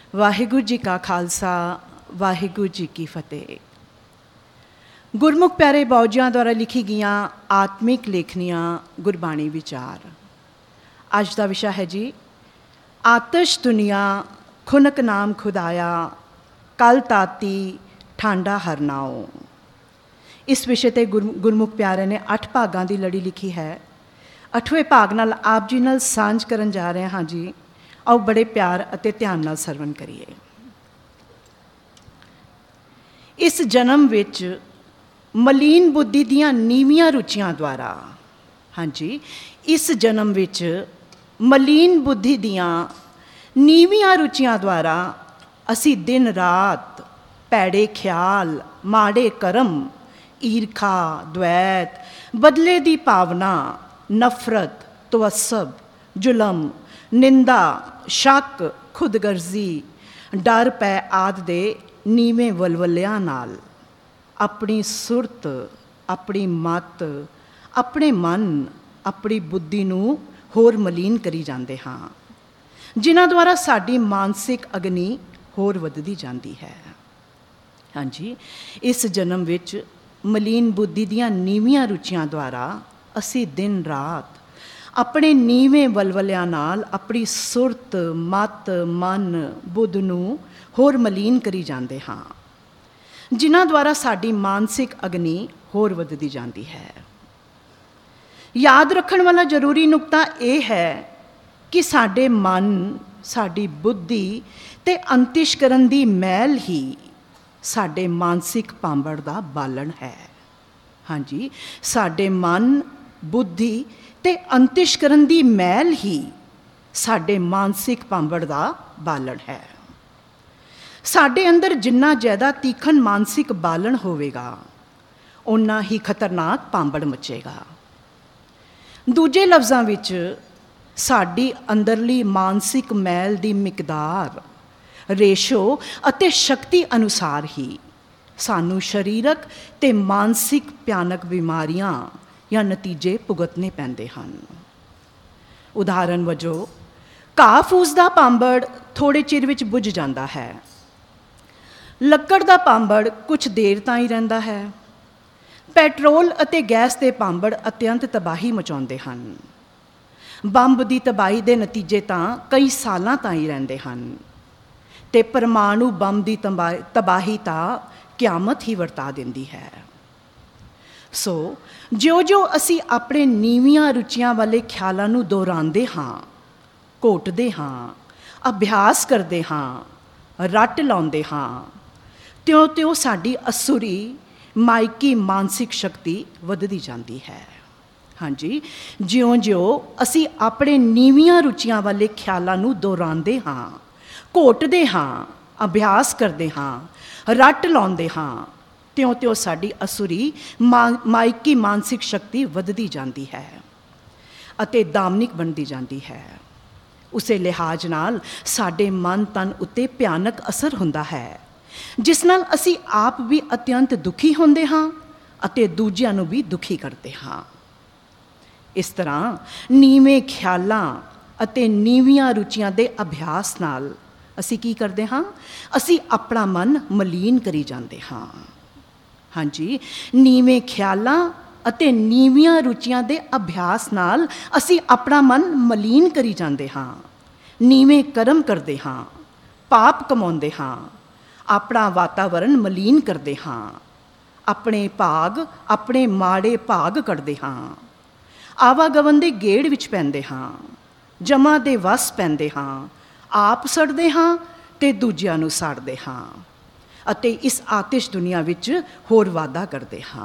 ਵਾਹਿਗੁਰੂ ਜੀ ਕਾ ਖਾਲਸਾ, ਵਾਹਿਗੁਰੂ ਜੀ ਕੀ ਫਤਿਹ। ਗੁਰਮੁਖ ਪਿਆਰੇ ਬਾਊਜੀਆਂ ਦੁਆਰਾ ਲਿਖੀ ਗਈਆਂ ਆਤਮਿਕ ਲੇਖਨੀਆਂ ਗੁਰਬਾਣੀ ਵਿਚਾਰ। ਅੱਜ ਦਾ ਵਿਸ਼ਾ ਹੈ ਜੀ, ਆਤਸ਼ ਦੁਨੀਆ ਖੁਨਕ ਨਾਮ ਖੁਦਾਇਆ, ਕਲ ਤਾਤੀ ਠਾਂਡਾ ਹਰਨਾਓ। ਇਸ ਵਿਸ਼ੇ 'ਤੇ ਗੁਰਮੁਖ ਪਿਆਰੇ ਨੇ 8 ਭਾਗਾਂ ਦੀ ਲੜੀ ਲਿਖੀ ਹੈ। 8ਵੇਂ ਭਾਗ ਨਾਲ ਆਪ ਜੀ ਨਾਲ ਸਾਂਝ ਕਰਨ ਜਾ ਰਹੇ ਹਾਂ ਜੀ। ਆਓ ਬੜੇ ਪਿਆਰ ਅਤੇ ਧਿਆਨ ਨਾਲ ਸਰਵਣ ਕਰੀਏ। ਇਸ ਜਨਮ ਵਿੱਚ ਮਲੀਨ ਬੁੱਧੀ ਦੀਆਂ ਨੀਵੀਆਂ ਰੁਚੀਆਂ ਦੁਆਰਾ, ਹਾਂਜੀ, ਇਸ ਜਨਮ ਵਿੱਚ ਮਲੀਨ ਬੁੱਧੀ ਦੀਆਂ ਨੀਵੀਆਂ ਰੁਚੀਆਂ ਦੁਆਰਾ ਅਸੀਂ ਦਿਨ ਰਾਤ ਭੈੜੇ ਖਿਆਲ, ਮਾੜੇ ਕਰਮ, ਈਰਖਾ, ਦਵੈਤ, ਬਦਲੇ ਦੀ ਭਾਵਨਾ, ਨਫ਼ਰਤ, ਤਵੱਸਬ, ਜ਼ੁਲਮ, ਨਿੰਦਾ, ਸ਼ੱਕ, ਖੁਦਗਰਜ਼ੀ, ਡਰ ਭੈ ਆਦਿ ਦੇ ਨੀਵੇਂ ਵਲਵਲਿਆਂ ਨਾਲ ਆਪਣੀ ਸੁਰਤ, ਆਪਣੀ ਮੱਤ, ਆਪਣੇ ਮਨ, ਆਪਣੀ ਬੁੱਧੀ ਨੂੰ ਹੋਰ ਮਲੀਨ ਕਰੀ ਜਾਂਦੇ ਹਾਂ, ਜਿਨ੍ਹਾਂ ਦੁਆਰਾ ਸਾਡੀ ਮਾਨਸਿਕ ਅਗਨੀ ਹੋਰ ਵੱਧਦੀ ਜਾਂਦੀ ਹੈ। ਹਾਂਜੀ, ਇਸ ਜਨਮ ਵਿੱਚ ਮਲੀਨ ਬੁੱਧੀ ਦੀਆਂ ਨੀਵੀਆਂ ਰੁਚੀਆਂ ਦੁਆਰਾ ਅਸੀਂ ਦਿਨ ਰਾਤ ਆਪਣੇ ਨੀਵੇਂ ਵਲਵਲਿਆਂ ਨਾਲ ਆਪਣੀ ਸੁਰਤ, ਮੱਤ, ਮਨ, ਬੁੱਧ ਨੂੰ ਹੋਰ ਮਲੀਨ ਕਰੀ ਜਾਂਦੇ ਹਾਂ, ਜਿਨ੍ਹਾਂ ਦੁਆਰਾ ਸਾਡੀ ਮਾਨਸਿਕ ਅਗਨੀ ਹੋਰ ਵੱਧਦੀ ਜਾਂਦੀ ਹੈ। ਯਾਦ ਰੱਖਣ ਵਾਲਾ ਜ਼ਰੂਰੀ ਨੁਕਤਾ ਇਹ ਹੈ ਕਿ ਸਾਡੇ ਮਨ, ਸਾਡੀ ਬੁੱਧੀ ਅਤੇ ਅੰਤਿਸ਼ਕਰਨ ਦੀ ਮੈਲ ਹੀ ਸਾਡੇ ਮਾਨਸਿਕ ਭਾਂਬੜ ਦਾ ਬਾਲਣ ਹੈ। ਹਾਂਜੀ, ਸਾਡੇ ਮਨ, ਬੁੱਧੀ ਅਤੇ ਅੰਤਿਸ਼ਕਰਨ ਦੀ ਮੈਲ ਹੀ ਸਾਡੇ ਮਾਨਸਿਕ ਭਾਂਬੜ ਦਾ ਬਾਲਣ ਹੈ। ਸਾਡੇ ਅੰਦਰ ਜਿੰਨਾ ਜ਼ਿਆਦਾ ਤੀਖਣ ਮਾਨਸਿਕ ਬਾਲਣ ਹੋਵੇਗਾ, ਓਨਾ ਹੀ ਖਤਰਨਾਕ ਭਾਂਬੜ ਮਚੇਗਾ। ਦੂਜੇ ਲਫ਼ਜ਼ਾਂ ਵਿੱਚ ਸਾਡੀ ਅੰਦਰਲੀ ਮਾਨਸਿਕ ਮੈਲ ਦੀ ਮਿਕਦਾਰ, ਰੇਸ਼ੋ ਅਤੇ ਸ਼ਕਤੀ ਅਨੁਸਾਰ ਹੀ ਸਾਨੂੰ ਸਰੀਰਕ ਅਤੇ ਮਾਨਸਿਕ ਭਿਆਨਕ ਬਿਮਾਰੀਆਂ ਜਾਂ ਨਤੀਜੇ ਭੁਗਤਣੇ ਪੈਂਦੇ ਹਨ। ਉਦਾਹਰਨ ਵਜੋਂ, ਘਾਹ ਫੂਸ ਦਾ ਭਾਂਬੜ ਥੋੜ੍ਹੇ ਚਿਰ ਵਿੱਚ ਬੁਝ ਜਾਂਦਾ ਹੈ। ਲੱਕੜ ਦਾ ਭਾਂਬੜ ਕੁਝ ਦੇਰ ਤਾਈਂ ਰਹਿੰਦਾ ਹੈ। ਪੈਟਰੋਲ ਅਤੇ ਗੈਸ ਦੇ ਭਾਂਬੜ ਅਤਿਅੰਤ ਤਬਾਹੀ ਮਚਾਉਂਦੇ ਹਨ। ਬੰਬ ਦੀ ਤਬਾਹੀ ਦੇ ਨਤੀਜੇ ਤਾਂ ਕਈ ਸਾਲਾਂ ਤਾਈਂ ਰਹਿੰਦੇ ਹਨ ਅਤੇ ਪਰਮਾਣੂ ਬੰਬ ਦੀ ਤਬਾਹੀ ਤਾਂ ਕਿਆਮਤ ਹੀ ਵਰਤਾ ਦਿੰਦੀ ਹੈ। ਸੋ ਜਿਉਂ-ਜਿਉਂ ਅਸੀਂ ਆਪਣੇ ਨੀਵੀਆਂ ਰੁਚੀਆਂ ਵਾਲੇ ਖਿਆਲਾਂ ਨੂੰ ਦੁਹਰਾਉਂਦੇ ਹਾਂ, ਘੋਟਦੇ ਹਾਂ, ਅਭਿਆਸ ਕਰਦੇ ਹਾਂ, ਰੱਟ ਲਾਉਂਦੇ ਹਾਂ, ਤਿਉਂ-ਤਿਉਂ ਸਾਡੀ ਅਸੁਰੀ ਮਾਇਕੀ ਮਾਨਸਿਕ ਸ਼ਕਤੀ ਵੱਧਦੀ ਜਾਂਦੀ ਹੈ। ਹਾਂਜੀ, ਜਿਉਂ-ਜਿਉਂ ਅਸੀਂ ਆਪਣੇ ਨੀਵੀਆਂ ਰੁਚੀਆਂ ਵਾਲੇ ਖਿਆਲਾਂ ਨੂੰ ਦੁਹਰਾਉਂਦੇ ਹਾਂ, ਘੋਟਦੇ ਹਾਂ, ਅਭਿਆਸ ਕਰਦੇ ਹਾਂ, ਰੱਟ ਲਾਉਂਦੇ ਹਾਂ, ਤਿਉਂ-ਤਿਉਂ ਸਾਡੀ ਅਸੁਰੀ ਮਾਇਕੀ ਮਾਨਸਿਕ ਸ਼ਕਤੀ ਵੱਧਦੀ ਜਾਂਦੀ ਹੈ ਅਤੇ ਦਾਮਨਿਕ ਬਣਦੀ ਜਾਂਦੀ ਹੈ। ਉਸੇ ਲਿਹਾਜ਼ ਨਾਲ ਸਾਡੇ ਮਨ ਤਨ ਉੱਤੇ ਭਿਆਨਕ ਅਸਰ ਹੁੰਦਾ ਹੈ, ਜਿਸ ਨਾਲ ਅਸੀਂ ਆਪ ਵੀ ਅਤਿਅੰਤ ਦੁਖੀ ਹੁੰਦੇ ਹਾਂ ਅਤੇ ਦੂਜਿਆਂ ਨੂੰ ਵੀ ਦੁਖੀ ਕਰਦੇ ਹਾਂ। ਇਸ ਤਰ੍ਹਾਂ ਨੀਵੇਂ ਖਿਆਲਾਂ ਅਤੇ ਨੀਵੀਆਂ ਰੁਚੀਆਂ ਦੇ ਅਭਿਆਸ ਨਾਲ ਅਸੀਂ ਕੀ ਕਰਦੇ ਹਾਂ? ਅਸੀਂ ਆਪਣਾ ਮਨ ਮਲੀਨ ਕਰੀ ਜਾਂਦੇ ਹਾਂ। ਹਾਂਜੀ, ਨੀਵੇਂ ਖਿਆਲਾਂ ਅਤੇ ਨੀਵੀਆਂ ਰੁਚੀਆਂ ਦੇ ਅਭਿਆਸ ਨਾਲ ਅਸੀਂ ਆਪਣਾ ਮਨ ਮਲੀਨ ਕਰੀ ਜਾਂਦੇ ਹਾਂ, ਨੀਵੇਂ ਕਰਮ ਕਰਦੇ ਹਾਂ, ਪਾਪ ਕਮਾਉਂਦੇ ਹਾਂ, ਆਪਣਾ ਵਾਤਾਵਰਨ ਮਲੀਨ ਕਰਦੇ ਹਾਂ, ਆਪਣੇ ਭਾਗ, ਆਪਣੇ ਮਾੜੇ ਭਾਗ ਕੱਢਦੇ ਹਾਂ, ਆਵਾਗਮਨ ਦੇ ਗੇੜ ਵਿੱਚ ਪੈਂਦੇ ਹਾਂ, ਜਮਾਂ ਦੇ ਵਸ ਪੈਂਦੇ ਹਾਂ, ਆਪ ਸੜਦੇ ਹਾਂ ਅਤੇ ਦੂਜਿਆਂ ਨੂੰ ਸਾੜਦੇ ਹਾਂ ਅਤੇ ਇਸ ਆਤਿਸ਼ ਦੁਨੀਆ ਵਿੱਚ ਹੋਰ ਵਾਧਾ ਕਰਦੇ ਹਾਂ।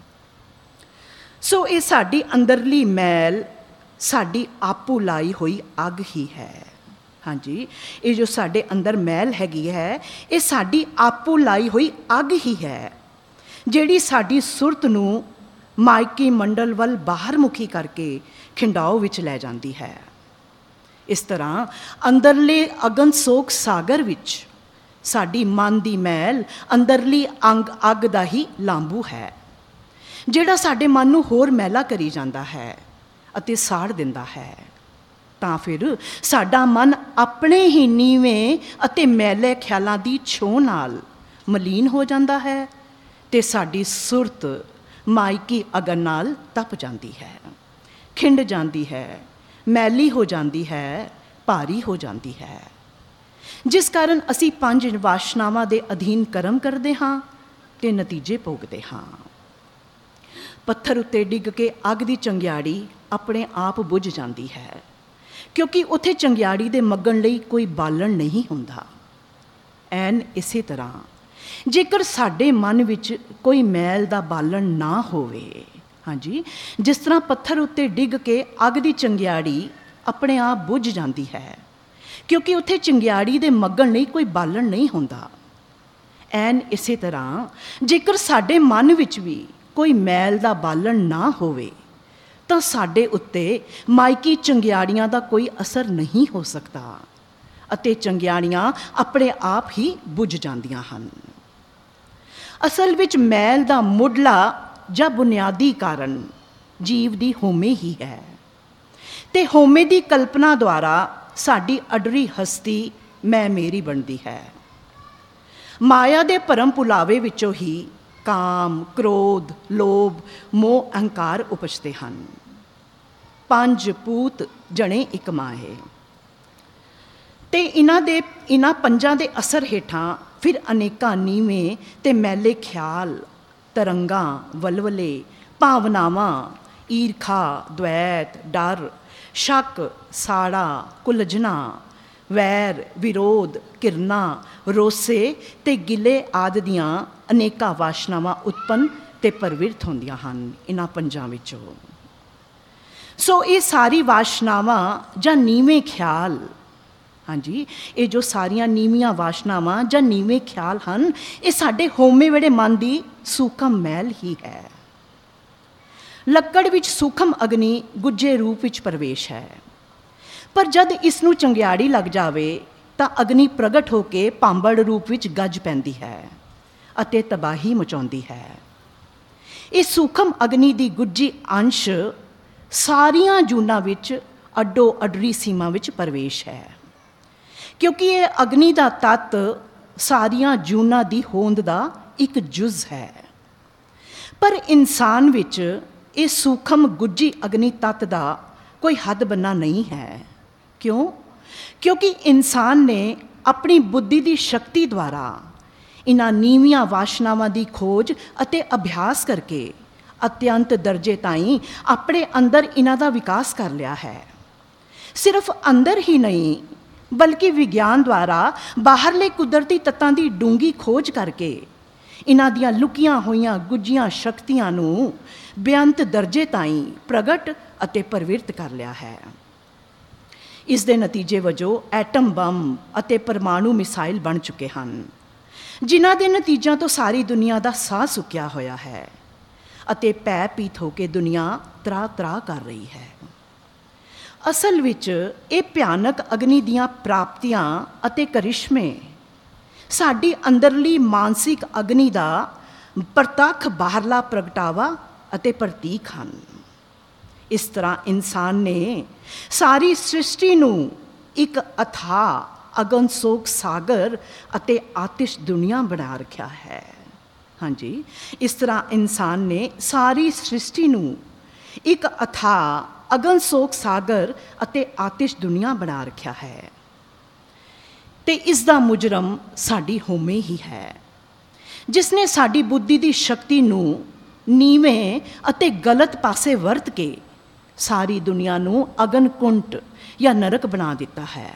ਸੋ ਇਹ ਸਾਡੀ ਅੰਦਰਲੀ ਮੈਲ, ਸਾਡੀ ਆਪੂ ਲਾਈ ਹੋਈ ਅੱਗ ਹੀ ਹੈ। ਹਾਂਜੀ, ਇਹ ਜੋ ਸਾਡੇ ਅੰਦਰ ਮੈਲ ਹੈਗੀ ਹੈ, ਇਹ ਸਾਡੀ ਆਪੂ ਲਾਈ ਹੋਈ ਅੱਗ ਹੀ ਹੈ, ਜਿਹੜੀ ਸਾਡੀ ਸੁਰਤ ਨੂੰ ਮਾਇਕੀ ਮੰਡਲ ਵੱਲ ਬਾਹਰ ਮੁਖੀ ਕਰਕੇ ਖਿੰਡਾਓ ਵਿੱਚ ਲੈ ਜਾਂਦੀ ਹੈ। ਇਸ ਤਰ੍ਹਾਂ ਅੰਦਰਲੇ ਅਗਨ ਸੋਗ ਸਾਗਰ ਵਿੱਚ ਸਾਡੀ ਮਨ ਦੀ ਮੈਲ ਅੰਦਰਲੀ ਅੱਗ ਦਾ ਹੀ ਲਾਂਬੂ ਹੈ, ਜਿਹੜਾ ਸਾਡੇ ਮਨ ਨੂੰ ਹੋਰ ਮੈਲਾ ਕਰੀ ਜਾਂਦਾ ਹੈ ਅਤੇ ਸਾੜ ਦਿੰਦਾ ਹੈ। ਤਾਂ ਫਿਰ ਸਾਡਾ ਮਨ ਆਪਣੇ ਹੀ ਨੀਵੇਂ ਅਤੇ ਮੈਲੇ ਖਿਆਲਾਂ ਦੀ ਛੋਹ ਨਾਲ ਮਲੀਨ ਹੋ ਜਾਂਦਾ ਹੈ ਅਤੇ ਸਾਡੀ ਸੁਰਤ ਮਾਇਕੀ ਅਗਨ ਨਾਲ ਤਪ ਜਾਂਦੀ ਹੈ, ਖਿੰਡ ਜਾਂਦੀ ਹੈ, ਮੈਲੀ ਹੋ ਜਾਂਦੀ ਹੈ, ਭਾਰੀ ਹੋ ਜਾਂਦੀ ਹੈ, ਜਿਸ ਕਾਰਨ ਅਸੀਂ 5 ਵਾਸ਼ਨਾਵਾਂ ਦੇ ਅਧੀਨ ਕਰਮ ਕਰਦੇ ਹਾਂ ਅਤੇ ਨਤੀਜੇ ਭੋਗਦੇ ਹਾਂ। ਪੱਥਰ ਉੱਤੇ ਡਿੱਗ ਕੇ ਅੱਗ ਦੀ ਚੰਗਿਆੜੀ ਆਪਣੇ ਆਪ ਬੁਝ ਜਾਂਦੀ ਹੈ, ਕਿਉਂਕਿ ਉੱਥੇ ਚੰਗਿਆੜੀ ਦੇ ਮੱਗਣ ਲਈ ਕੋਈ ਬਾਲਣ ਨਹੀਂ ਹੁੰਦਾ। ਐਨ ਇਸੇ ਤਰ੍ਹਾਂ ਜੇਕਰ ਸਾਡੇ ਮਨ ਵਿੱਚ ਕੋਈ ਮੈਲ ਦਾ ਬਾਲਣ ਨਾ ਹੋਵੇ, ਹਾਂਜੀ, ਜਿਸ ਤਰ੍ਹਾਂ ਪੱਥਰ ਉੱਤੇ ਡਿੱਗ ਕੇ ਅੱਗ ਦੀ ਚੰਗਿਆੜੀ ਆਪਣੇ ਆਪ ਬੁਝ ਜਾਂਦੀ ਹੈ, ਕਿਉਂਕਿ ਉੱਥੇ ਚੰਗਿਆੜੀ ਦੇ ਮੱਗਣ ਲਈ ਕੋਈ ਬਾਲਣ ਨਹੀਂ ਹੁੰਦਾ। ਐਨ ਇਸੇ ਤਰ੍ਹਾਂ ਜੇਕਰ ਸਾਡੇ ਮਨ ਵਿੱਚ ਵੀ ਕੋਈ ਮੈਲ ਦਾ ਬਾਲਣ ਨਾ ਹੋਵੇ ਤਾਂ ਸਾਡੇ ਉੱਤੇ ਮਾਇਕੀ ਚੰਗਿਆੜੀਆਂ ਦਾ ਕੋਈ ਅਸਰ ਨਹੀਂ ਹੋ ਸਕਦਾ ਅਤੇ ਚੰਗਿਆੜੀਆਂ ਆਪਣੇ ਆਪ ਹੀ ਬੁਝ ਜਾਂਦੀਆਂ ਹਨ। ਅਸਲ ਵਿੱਚ ਮੈਲ ਦਾ ਮੁੱਢਲਾ ਜਾਂ ਬੁਨਿਆਦੀ ਕਾਰਨ ਜੀਵ ਦੀ ਹਉਮੈ ਹੀ ਹੈ ਅਤੇ ਹਉਮੈ ਦੀ ਕਲਪਨਾ ਦੁਆਰਾ ਸਾਡੀ ਅਡਰੀ ਹਸਤੀ ਮੈਂ ਮੇਰੀ ਬਣਦੀ ਹੈ। ਮਾਇਆ ਦੇ ਭਰਮ ਭੁਲਾਵੇ ਵਿੱਚੋਂ ਹੀ ਕਾਮ, ਕ੍ਰੋਧ, ਲੋਭ, ਮੋਹ, ਅਹੰਕਾਰ ਉਪਜਦੇ ਹਨ। 5 ਪੂਤ ਜਣੇ ਇੱਕ ਮਾਹੇ। ਅਤੇ ਇਹਨਾਂ 5 ਦੇ ਅਸਰ ਹੇਠਾਂ ਫਿਰ ਅਨੇਕਾਂ ਨੀਵੇਂ ਅਤੇ ਮੈਲੇ ਖਿਆਲ, ਤਰੰਗਾਂ, ਵਲਵਲੇ, ਭਾਵਨਾਵਾਂ, ਈਰਖਾ, ਦਵੈਤ, ਡਰ, ਸ਼ੱਕ, ਸਾੜਾ, ਕੁਲਝਣਾ, ਵੈਰ, ਵਿਰੋਧ, ਘਿਰਨਾ, ਰੋਸੇ ਅਤੇ ਗਿਲੇ ਆਦਿ ਦੀਆਂ ਅਨੇਕਾਂ ਵਾਸ਼ਨਾਵਾਂ ਉਤਪੰਨ ਅਤੇ ਪ੍ਰਵਿਰਤ ਹੁੰਦੀਆਂ ਹਨ ਇਹਨਾਂ 5 ਵਿੱਚੋਂ। ਸੋ ਇਹ ਸਾਰੀ ਵਾਸ਼ਨਾਵਾਂ ਜਾਂ ਨੀਵੇਂ ਖਿਆਲ, ਹਾਂਜੀ, ਇਹ ਜੋ ਸਾਰੀਆਂ ਨੀਵੀਆਂ ਵਾਸ਼ਨਾਵਾਂ ਜਾਂ ਨੀਵੇਂ ਖਿਆਲ ਹਨ, ਇਹ ਸਾਡੇ ਹਉਮੈ ਵੇੜੇ ਮਨ ਦੀ ਸੂਖਮ ਮੈਲ ਹੀ ਹੈ। ਲੱਕੜ ਵਿੱਚ ਸੂਖਮ ਅਗਨੀ ਗੁੱਝੇ ਰੂਪ ਵਿੱਚ ਪ੍ਰਵੇਸ਼ ਹੈ, ਪਰ ਜਦ ਇਸ ਨੂੰ ਚੰਗਿਆੜੀ ਲੱਗ ਜਾਵੇ ਤਾਂ ਅਗਨੀ ਪ੍ਰਗਟ ਹੋ ਕੇ ਭਾਂਬੜ ਰੂਪ ਵਿੱਚ ਗੱਜ ਪੈਂਦੀ ਹੈ ਅਤੇ ਤਬਾਹੀ ਮਚਾਉਂਦੀ ਹੈ। ਇਹ ਸੂਖਮ ਅਗਨੀ ਦੀ ਗੁੱਝੀ ਅੰਸ਼ ਸਾਰੀਆਂ ਜੂਨਾਂ ਵਿੱਚ ਅੱਡੋ ਅੱਡਰੀ ਸੀਮਾ ਵਿੱਚ ਪ੍ਰਵੇਸ਼ ਹੈ, ਕਿਉਂਕਿ ਇਹ ਅਗਨੀ ਦਾ ਤੱਤ ਸਾਰੀਆਂ ਜੂਨਾਂ ਦੀ ਹੋਂਦ ਦਾ ਇੱਕ ਜੁਜ਼ ਹੈ। ਪਰ ਇਨਸਾਨ ਵਿੱਚ ਇਹ ਸੂਖਮ ਗੁੱਝੀ ਅਗਨੀ ਤੱਤ ਦਾ ਕੋਈ ਹੱਦ ਬੰਨਾ ਨਹੀਂ ਹੈ। ਕਿਉਂ? ਕਿਉਂਕਿ ਇਨਸਾਨ ਨੇ ਆਪਣੀ ਬੁੱਧੀ ਦੀ ਸ਼ਕਤੀ ਦੁਆਰਾ ਇਹਨਾਂ ਨੀਵੀਆਂ ਵਾਸ਼ਨਾਵਾਂ ਦੀ ਖੋਜ ਅਤੇ ਅਭਿਆਸ ਕਰਕੇ ਅਤਿਅੰਤ ਦਰਜੇ ਤਾਈਂ ਆਪਣੇ ਅੰਦਰ ਇਹਨਾਂ ਦਾ ਵਿਕਾਸ ਕਰ ਲਿਆ ਹੈ। ਸਿਰਫ ਅੰਦਰ ਹੀ ਨਹੀਂ, ਬਲਕਿ ਵਿਗਿਆਨ ਦੁਆਰਾ ਬਾਹਰਲੇ ਕੁਦਰਤੀ ਤੱਤਾਂ ਦੀ ਡੂੰਘੀ ਖੋਜ ਕਰਕੇ ਇਹਨਾਂ ਦੀਆਂ ਲੁਕੀਆਂ ਹੋਈਆਂ ਗੁੱਝੀਆਂ ਸ਼ਕਤੀਆਂ ਨੂੰ ਬੇਅੰਤ ਦਰਜੇ ਤਾਈਂ ਪ੍ਰਗਟ ਅਤੇ ਪ੍ਰਵਿਰਤ ਕਰ ਲਿਆ ਹੈ। ਇਸ ਦੇ ਨਤੀਜੇ ਵਜੋਂ ਐਟਮ ਬੰਬ ਅਤੇ ਪਰਮਾਣੂ ਮਿਸਾਈਲ ਬਣ ਚੁੱਕੇ ਹਨ, ਜਿਨ੍ਹਾਂ ਦੇ ਨਤੀਜਿਆਂ ਤੋਂ ਸਾਰੀ ਦੁਨੀਆ ਦਾ ਸਾਹ ਸੁੱਕਿਆ ਹੋਇਆ ਹੈ ਅਤੇ ਭੈ ਭੀਤ ਹੋ ਕੇ ਦੁਨੀਆ ਤਰਾ ਕਰ ਰਹੀ ਹੈ। ਅਸਲ ਵਿੱਚ ਇਹ ਭਿਆਨਕ ਅਗਨੀ ਦੀਆਂ ਪ੍ਰਾਪਤੀਆਂ ਅਤੇ ਕਰਿਸ਼ਮੇ ਸਾਡੀ ਅੰਦਰਲੀ ਮਾਨਸਿਕ ਅਗਨੀ ਦਾ ਪ੍ਰਤੱਖ ਬਾਹਰਲਾ ਪ੍ਰਗਟਾਵਾ ਅਤੇ ਪ੍ਰਤੀਕ ਹਨ। ਇਸ ਤਰ੍ਹਾਂ ਇਨਸਾਨ ਨੇ ਸਾਰੀ ਸ੍ਰਿਸ਼ਟੀ ਨੂੰ ਇੱਕ ਅਥਾਹ ਅਗਨਸੋਕ ਸਾਗਰ ਅਤੇ ਆਤਿਸ਼ ਦੁਨੀਆ ਬਣਾ ਰੱਖਿਆ ਹੈ। ਹਾਂਜੀ, ਇਸ ਤਰ੍ਹਾਂ ਇਨਸਾਨ ਨੇ ਸਾਰੀ ਸ੍ਰਿਸ਼ਟੀ ਨੂੰ ਇੱਕ ਅਥਾਹ ਅਗਨਸੋਕ ਸਾਗਰ ਅਤੇ ਆਤਿਸ਼ ਦੁਨੀਆ ਬਣਾ ਰੱਖਿਆ ਹੈ ਅਤੇ ਇਸ ਦਾ ਮੁਜਰਮ ਸਾਡੀ ਹਉਮੈ ਹੀ ਹੈ, ਜਿਸ ਨੇ ਸਾਡੀ ਬੁੱਧੀ ਦੀ ਸ਼ਕਤੀ ਨੂੰ ਨੀਵੇਂ ਅਤੇ ਗਲਤ ਪਾਸੇ ਵਰਤ ਕੇ ਸਾਰੀ ਦੁਨੀਆ ਨੂੰ ਅਗਨ ਕੁੰਟ ਜਾਂ ਨਰਕ ਬਣਾ ਦਿੱਤਾ ਹੈ।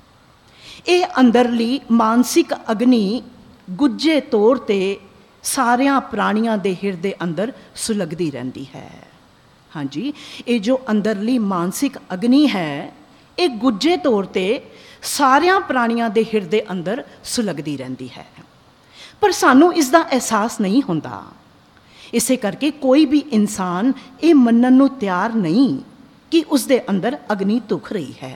ਇਹ ਅੰਦਰਲੀ ਮਾਨਸਿਕ ਅਗਨੀ ਗੁੱਝੇ ਤੌਰ 'ਤੇ ਸਾਰਿਆਂ ਪ੍ਰਾਣੀਆਂ ਦੇ ਹਿਰਦੇ ਅੰਦਰ ਸੁਲਗਦੀ ਰਹਿੰਦੀ ਹੈ। ਹਾਂਜੀ, ਇਹ ਜੋ ਅੰਦਰਲੀ ਮਾਨਸਿਕ ਅਗਨੀ ਹੈ, ਇਹ ਗੁੱਝੇ ਤੌਰ 'ਤੇ ਸਾਰਿਆਂ ਪ੍ਰਾਣੀਆਂ ਦੇ ਹਿਰਦੇ ਅੰਦਰ ਸੁਲਗਦੀ ਰਹਿੰਦੀ ਹੈ, ਪਰ ਸਾਨੂੰ ਇਸ ਦਾ ਅਹਿਸਾਸ ਨਹੀਂ ਹੁੰਦਾ। ਇਸੇ ਕਰਕੇ ਕੋਈ ਵੀ ਇਨਸਾਨ ਇਹ ਮੰਨਣ ਨੂੰ ਤਿਆਰ ਨਹੀਂ ਕਿ ਉਸ ਦੇ ਅੰਦਰ ਅਗਨੀ ਧੁਖ ਰਹੀ ਹੈ।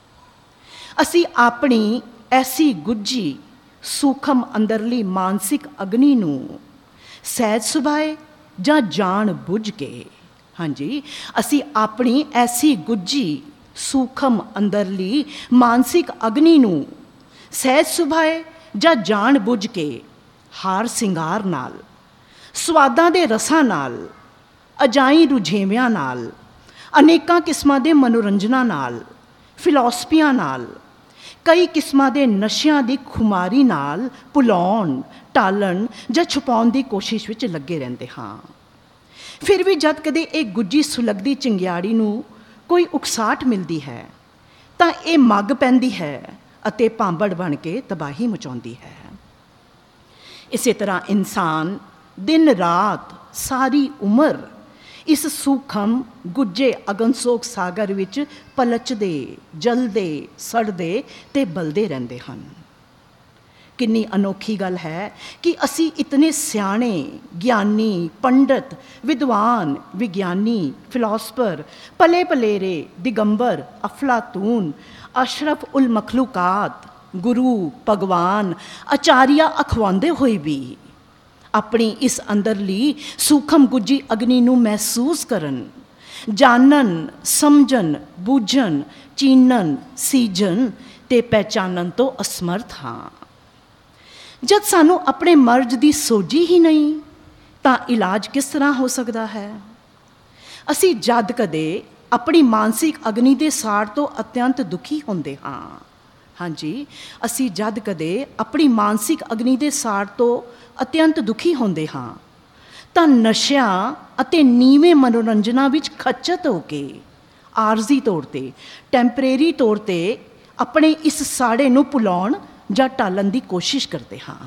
ਅਸੀਂ ਆਪਣੀ ਐਸੀ ਗੁੱਝੀ ਸੂਖਮ ਅੰਦਰਲੀ ਮਾਨਸਿਕ ਅਗਨੀ ਨੂੰ ਸਹਿਜ ਸੁਭਾਏ ਜਾਂ ਜਾਣ ਬੁੱਝ ਕੇ, ਹਾਂਜੀ, ਅਸੀਂ ਆਪਣੀ ਐਸੀ ਗੁੱਝੀ ਸੂਖਮ ਅੰਦਰਲੀ ਮਾਨਸਿਕ ਅਗਨੀ ਨੂੰ ਸਹਿਜ ਸੁਭਾਏ ਜਾਂ ਜਾਣ ਬੁੱਝ ਕੇ ਹਾਰ ਸਿੰਗਾਰ ਨਾਲ, ਸਵਾਦਾਂ ਦੇ ਰਸਾਂ ਨਾਲ, ਅਜਾਈ ਰੁਝੇਵਿਆਂ ਨਾਲ, ਅਨੇਕਾਂ ਕਿਸਮਾਂ ਦੇ ਮਨੋਰੰਜਨਾਂ ਨਾਲ, ਫਿਲਾਸਫੀਆਂ ਨਾਲ, ਕਈ ਕਿਸਮਾਂ ਦੇ ਨਸ਼ਿਆਂ ਦੀ ਖੁਮਾਰੀ ਨਾਲ ਭੁਲਾਉਣ, ਟਾਲਣ ਜਾਂ ਛੁਪਾਉਣ ਦੀ ਕੋਸ਼ਿਸ਼ ਵਿੱਚ ਲੱਗੇ ਰਹਿੰਦੇ ਹਾਂ। ਫਿਰ ਵੀ ਜਦ ਕਦੇ ਇਹ ਗੁੱਜੀ ਸੁਲਗਦੀ ਚਿੰਗਿਆੜੀ ਨੂੰ ਕੋਈ ਉਕਸਾਹਟ ਮਿਲਦੀ ਹੈ ਤਾਂ ਇਹ ਮੱਗ ਪੈਂਦੀ ਹੈ ਅਤੇ ਭਾਂਬੜ ਬਣ ਕੇ ਤਬਾਹੀ ਮਚਾਉਂਦੀ ਹੈ। ਇਸੇ ਤਰ੍ਹਾਂ ਇਨਸਾਨ ਦਿਨ ਰਾਤ ਸਾਰੀ ਉਮਰ ਇਸ ਸੂਖਮ ਗੁੱਜੇ ਅਗਨਸੋਕ ਸਾਗਰ ਵਿੱਚ ਪਲਚਦੇ, ਜਲਦੇ, ਸੜਦੇ ਤੇ ਬਲਦੇ ਰਹਿੰਦੇ ਹਨ। ਕਿੰਨੀ ਅਨੋਖੀ ਗੱਲ ਹੈ ਕਿ ਅਸੀਂ ਇਤਨੇ ਸਿਆਣੇ, ਗਿਆਨੀ, ਪੰਡਤ, ਵਿਦਵਾਨ, ਵਿਗਿਆਨੀ, ਫਿਲਾਸਫਰ, ਪਲੇ ਪਲੇਰੇ, ਦਿਗੰਬਰ, ਅਫਲਾਤੂਨ, ਅਸ਼ਰਫ ਉਲ ਮਖਲੂਕਾਤ, ਗੁਰੂ, ਭਗਵਾਨ, ਆਚਾਰੀਆ ਅਖਵਾਉਂਦੇ ਹੋਏ ਵੀ ਆਪਣੀ ਇਸ ਅੰਦਰਲੀ ਸੂਖਮ ਗੁੱਜੀ ਅਗਨੀ ਨੂੰ ਮਹਿਸੂਸ ਕਰਨ, ਜਾਣਨ, ਸਮਝਣ, ਬੂਝਣ, ਚੀਨਣ, ਸੀਜਣ ਤੇ ਪਹਿਚਾਨਣ ਤੋਂ ਅਸਮਰਥ ਹਾਂ। ਜਦ ਸਾਨੂੰ ਆਪਣੇ ਮਰਜ਼ ਦੀ ਸੋਝੀ ਹੀ ਨਹੀਂ ਤਾਂ ਇਲਾਜ ਕਿਸ ਤਰ੍ਹਾਂ ਹੋ ਸਕਦਾ ਹੈ? ਅਸੀਂ ਜਦ ਕਦੇ ਆਪਣੀ ਮਾਨਸਿਕ ਅਗਨੀ ਦੇ ਸਾੜ ਤੋਂ ਅਤਿਅੰਤ ਦੁਖੀ ਹੁੰਦੇ ਹਾਂ, ਹਾਂਜੀ, ਅਸੀਂ ਜਦ ਕਦੇ ਆਪਣੀ ਮਾਨਸਿਕ ਅਗਨੀ ਦੇ ਸਾੜ ਤੋਂ ਅਤਿਅੰਤ ਦੁਖੀ ਹੁੰਦੇ ਹਾਂ ਤਾਂ ਨਸ਼ਿਆਂ ਅਤੇ ਨੀਵੇਂ ਮਨੋਰੰਜਨਾਂ ਵਿੱਚ ਖੱਚਤ ਹੋ ਕੇ ਆਰਜ਼ੀ ਤੌਰ 'ਤੇ, ਟੈਂਪਰੇਰੀ ਤੌਰ 'ਤੇ ਆਪਣੇ ਇਸ ਸਾੜੇ ਨੂੰ ਭੁਲਾਉਣ ਜਾਂ ਟਾਲਣ ਦੀ ਕੋਸ਼ਿਸ਼ ਕਰਦੇ ਹਾਂ।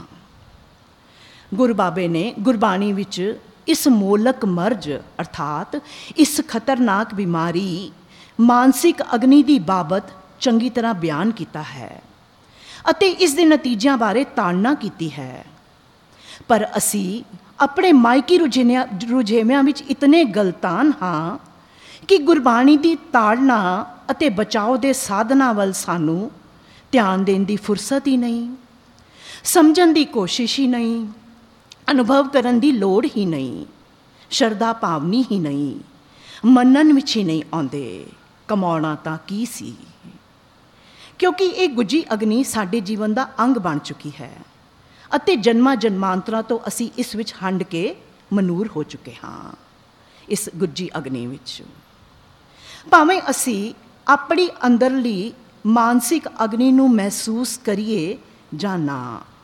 ਗੁਰੂ ਬਾਬੇ ਨੇ ਗੁਰਬਾਣੀ ਵਿੱਚ ਇਸ ਮੋਲਕ ਮਰਜ਼ ਅਰਥਾਤ ਇਸ ਖਤਰਨਾਕ ਬਿਮਾਰੀ ਮਾਨਸਿਕ ਅਗਨੀ ਦੀ ਬਾਬਤ ਚੰਗੀ ਤਰ੍ਹਾਂ ਬਿਆਨ ਕੀਤਾ ਹੈ ਅਤੇ ਇਸ ਦੇ ਨਤੀਜਿਆਂ ਬਾਰੇ ਤਾੜਨਾ ਕੀਤੀ ਹੈ। ਪਰ ਅਸੀਂ ਆਪਣੇ ਮਾਇਕੀ ਰੁਝੇਵਿਆਂ ਵਿੱਚ ਇਤਨੇ ਗਲਤਾਨ ਹਾਂ ਕਿ ਗੁਰਬਾਣੀ ਦੀ ਤਾੜਨਾ ਅਤੇ ਬਚਾਓ ਦੇ ਸਾਧਨਾਂ ਵੱਲ ਸਾਨੂੰ ਧਿਆਨ ਦੇਣ ਦੀ ਫੁਰਸਤ ਹੀ ਨਹੀਂ, ਸਮਝਣ ਦੀ ਕੋਸ਼ਿਸ਼ ਹੀ ਨਹੀਂ, ਅਨੁਭਵ ਕਰਨ ਦੀ ਲੋੜ ਹੀ ਨਹੀਂ, ਸ਼ਰਧਾ ਭਾਵਨੀ ਹੀ ਨਹੀਂ, ਮੰਨਣ ਵਿੱਚ ਹੀ ਨਹੀਂ ਆਉਂਦੇ। ਕਮਾਉਣਾ ਤਾਂ ਕੀ ਸੀ? ਕਿਉਂਕਿ ਇਹ ਗੁੱਜੀ ਅਗਨੀ ਸਾਡੇ ਜੀਵਨ ਦਾ ਅੰਗ ਬਣ ਚੁੱਕੀ ਹੈ ਅਤੇ ਜਨਮਾਂ ਜਨਮਾਂਤਰਾਂ ਤੋਂ ਅਸੀਂ ਇਸ ਵਿੱਚ ਹੰਡ ਕੇ ਮਨੂਰ ਹੋ ਚੁੱਕੇ ਹਾਂ। ਇਸ ਗੁੱਜੀ ਅਗਨੀ ਵਿੱਚ ਭਾਵੇਂ ਅਸੀਂ ਆਪਣੀ ਅੰਦਰਲੀ ਮਾਨਸਿਕ ਅਗਨੀ ਨੂੰ ਮਹਿਸੂਸ ਕਰੀਏ ਜਾਂ ਨਾ,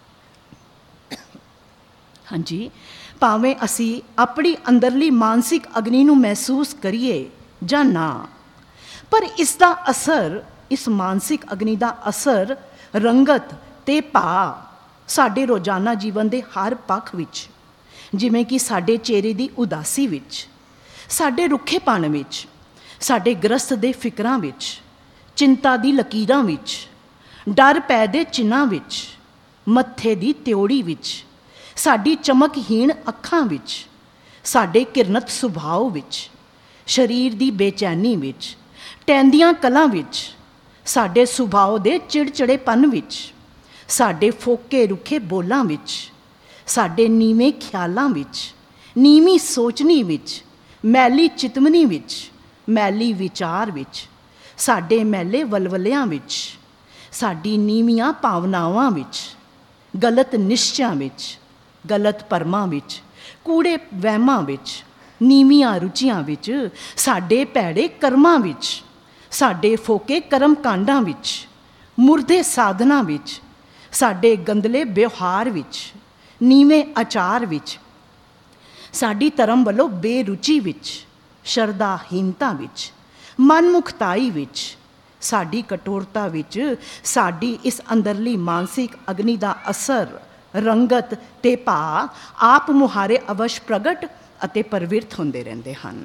ਹਾਂਜੀ, ਭਾਵੇਂ ਅਸੀਂ ਆਪਣੀ ਅੰਦਰਲੀ ਮਾਨਸਿਕ ਅਗਨੀ ਨੂੰ ਮਹਿਸੂਸ ਕਰੀਏ ਜਾਂ ਨਾ, ਪਰ ਇਸ ਦਾ ਅਸਰ, ਇਸ ਮਾਨਸਿਕ ਅਗਨੀ ਦਾ ਅਸਰ ਰੰਗਤ ਤੇ ਭਾਵ ਸਾਡੇ ਰੋਜ਼ਾਨਾ ਜੀਵਨ ਦੇ ਹਰ ਪੱਖ ਵਿੱਚ, ਜਿਵੇਂ ਕਿ ਸਾਡੇ ਚਿਹਰੇ ਦੀ ਉਦਾਸੀ ਵਿੱਚ, ਸਾਡੇ ਰੁੱਖੇਪਣ ਵਿੱਚ, ਸਾਡੇ ਗ੍ਰਸਤ ਦੇ ਫਿਕਰਾਂ ਵਿੱਚ, ਚਿੰਤਾ ਦੀ ਲਕੀਰਾਂ ਵਿੱਚ, ਡਰ ਪੈ ਦੇ ਚਿੰਨ੍ਹਾਂ ਵਿੱਚ, ਮੱਥੇ ਦੀ ਤਿਉੜੀ ਵਿੱਚ, ਸਾਡੀ ਚਮਕਹੀਣ ਅੱਖਾਂ ਵਿੱਚ, ਸਾਡੇ ਕਿਰਨਤ ਸੁਭਾਅ ਵਿੱਚ, ਸਰੀਰ ਦੀ ਬੇਚੈਨੀ ਵਿੱਚ, ਟਹਿੰਦੀਆਂ ਕਲਾਂ ਵਿੱਚ, ਸਾਡੇ ਸੁਭਾਅ ਦੇ ਚਿੜਚਿੜੇਪਨ ਵਿੱਚ, ਸਾਡੇ ਫੋਕੇ ਰੁੱਖੇ ਬੋਲਾਂ ਵਿੱਚ, ਸਾਡੇ ਨੀਵੇਂ ਖਿਆਲਾਂ ਵਿੱਚ, ਨੀਵੀਂ ਸੋਚਣੀ ਵਿੱਚ, ਮੈਲੀ ਚਿਤਵਨੀ ਵਿੱਚ, ਮੈਲੀ ਵਿਚਾਰ ਵਿੱਚ, ਸਾਡੇ ਮੈਲੇ ਵਲਵਲਿਆਂ ਵਿੱਚ, ਸਾਡੀ ਨੀਵੀਆਂ ਭਾਵਨਾਵਾਂ ਵਿੱਚ, ਗਲਤ ਨਿਸ਼ਚਿਆਂ ਵਿੱਚ, ਗਲਤ ਭਰਮਾਂ ਵਿੱਚ, ਕੂੜੇ ਵਹਿਮਾਂ ਵਿੱਚ, ਨੀਵੀਆਂ ਰੁਚੀਆਂ ਵਿੱਚ, ਸਾਡੇ ਭੈੜੇ ਕਰਮਾਂ ਵਿੱਚ, ਸਾਡੇ ਫੋਕੇ ਕਰਮ ਕਾਂਡਾਂ ਵਿੱਚ, ਮੁਰਦੇ ਸਾਧਨਾਂ ਵਿੱਚ, ਸਾਡੇ ਗੰਦਲੇ ਵਿਵਹਾਰ ਵਿੱਚ, ਨੀਵੇਂ ਆਚਾਰ ਵਿੱਚ, ਸਾਡੀ ਧਰਮ ਵੱਲੋਂ ਬੇਰੁਚੀ ਵਿੱਚ, ਸ਼ਰਧਾਹੀਨਤਾ ਵਿੱਚ, ਮਨਮੁਖਤਾਈ ਵਿੱਚ, ਸਾਡੀ ਕਠੋਰਤਾ ਵਿੱਚ, ਸਾਡੀ ਇਸ ਅੰਦਰਲੀ ਮਾਨਸਿਕ ਅਗਨੀ ਦਾ ਅਸਰ, ਰੰਗਤ ਤੇ ਭਾਵ ਆਪ ਮੁਹਾਰੇ ਅਵਸ਼ ਪ੍ਰਗਟ ਅਤੇ ਪ੍ਰਵਿਰਤ ਹੁੰਦੇ ਰਹਿੰਦੇ ਹਨ।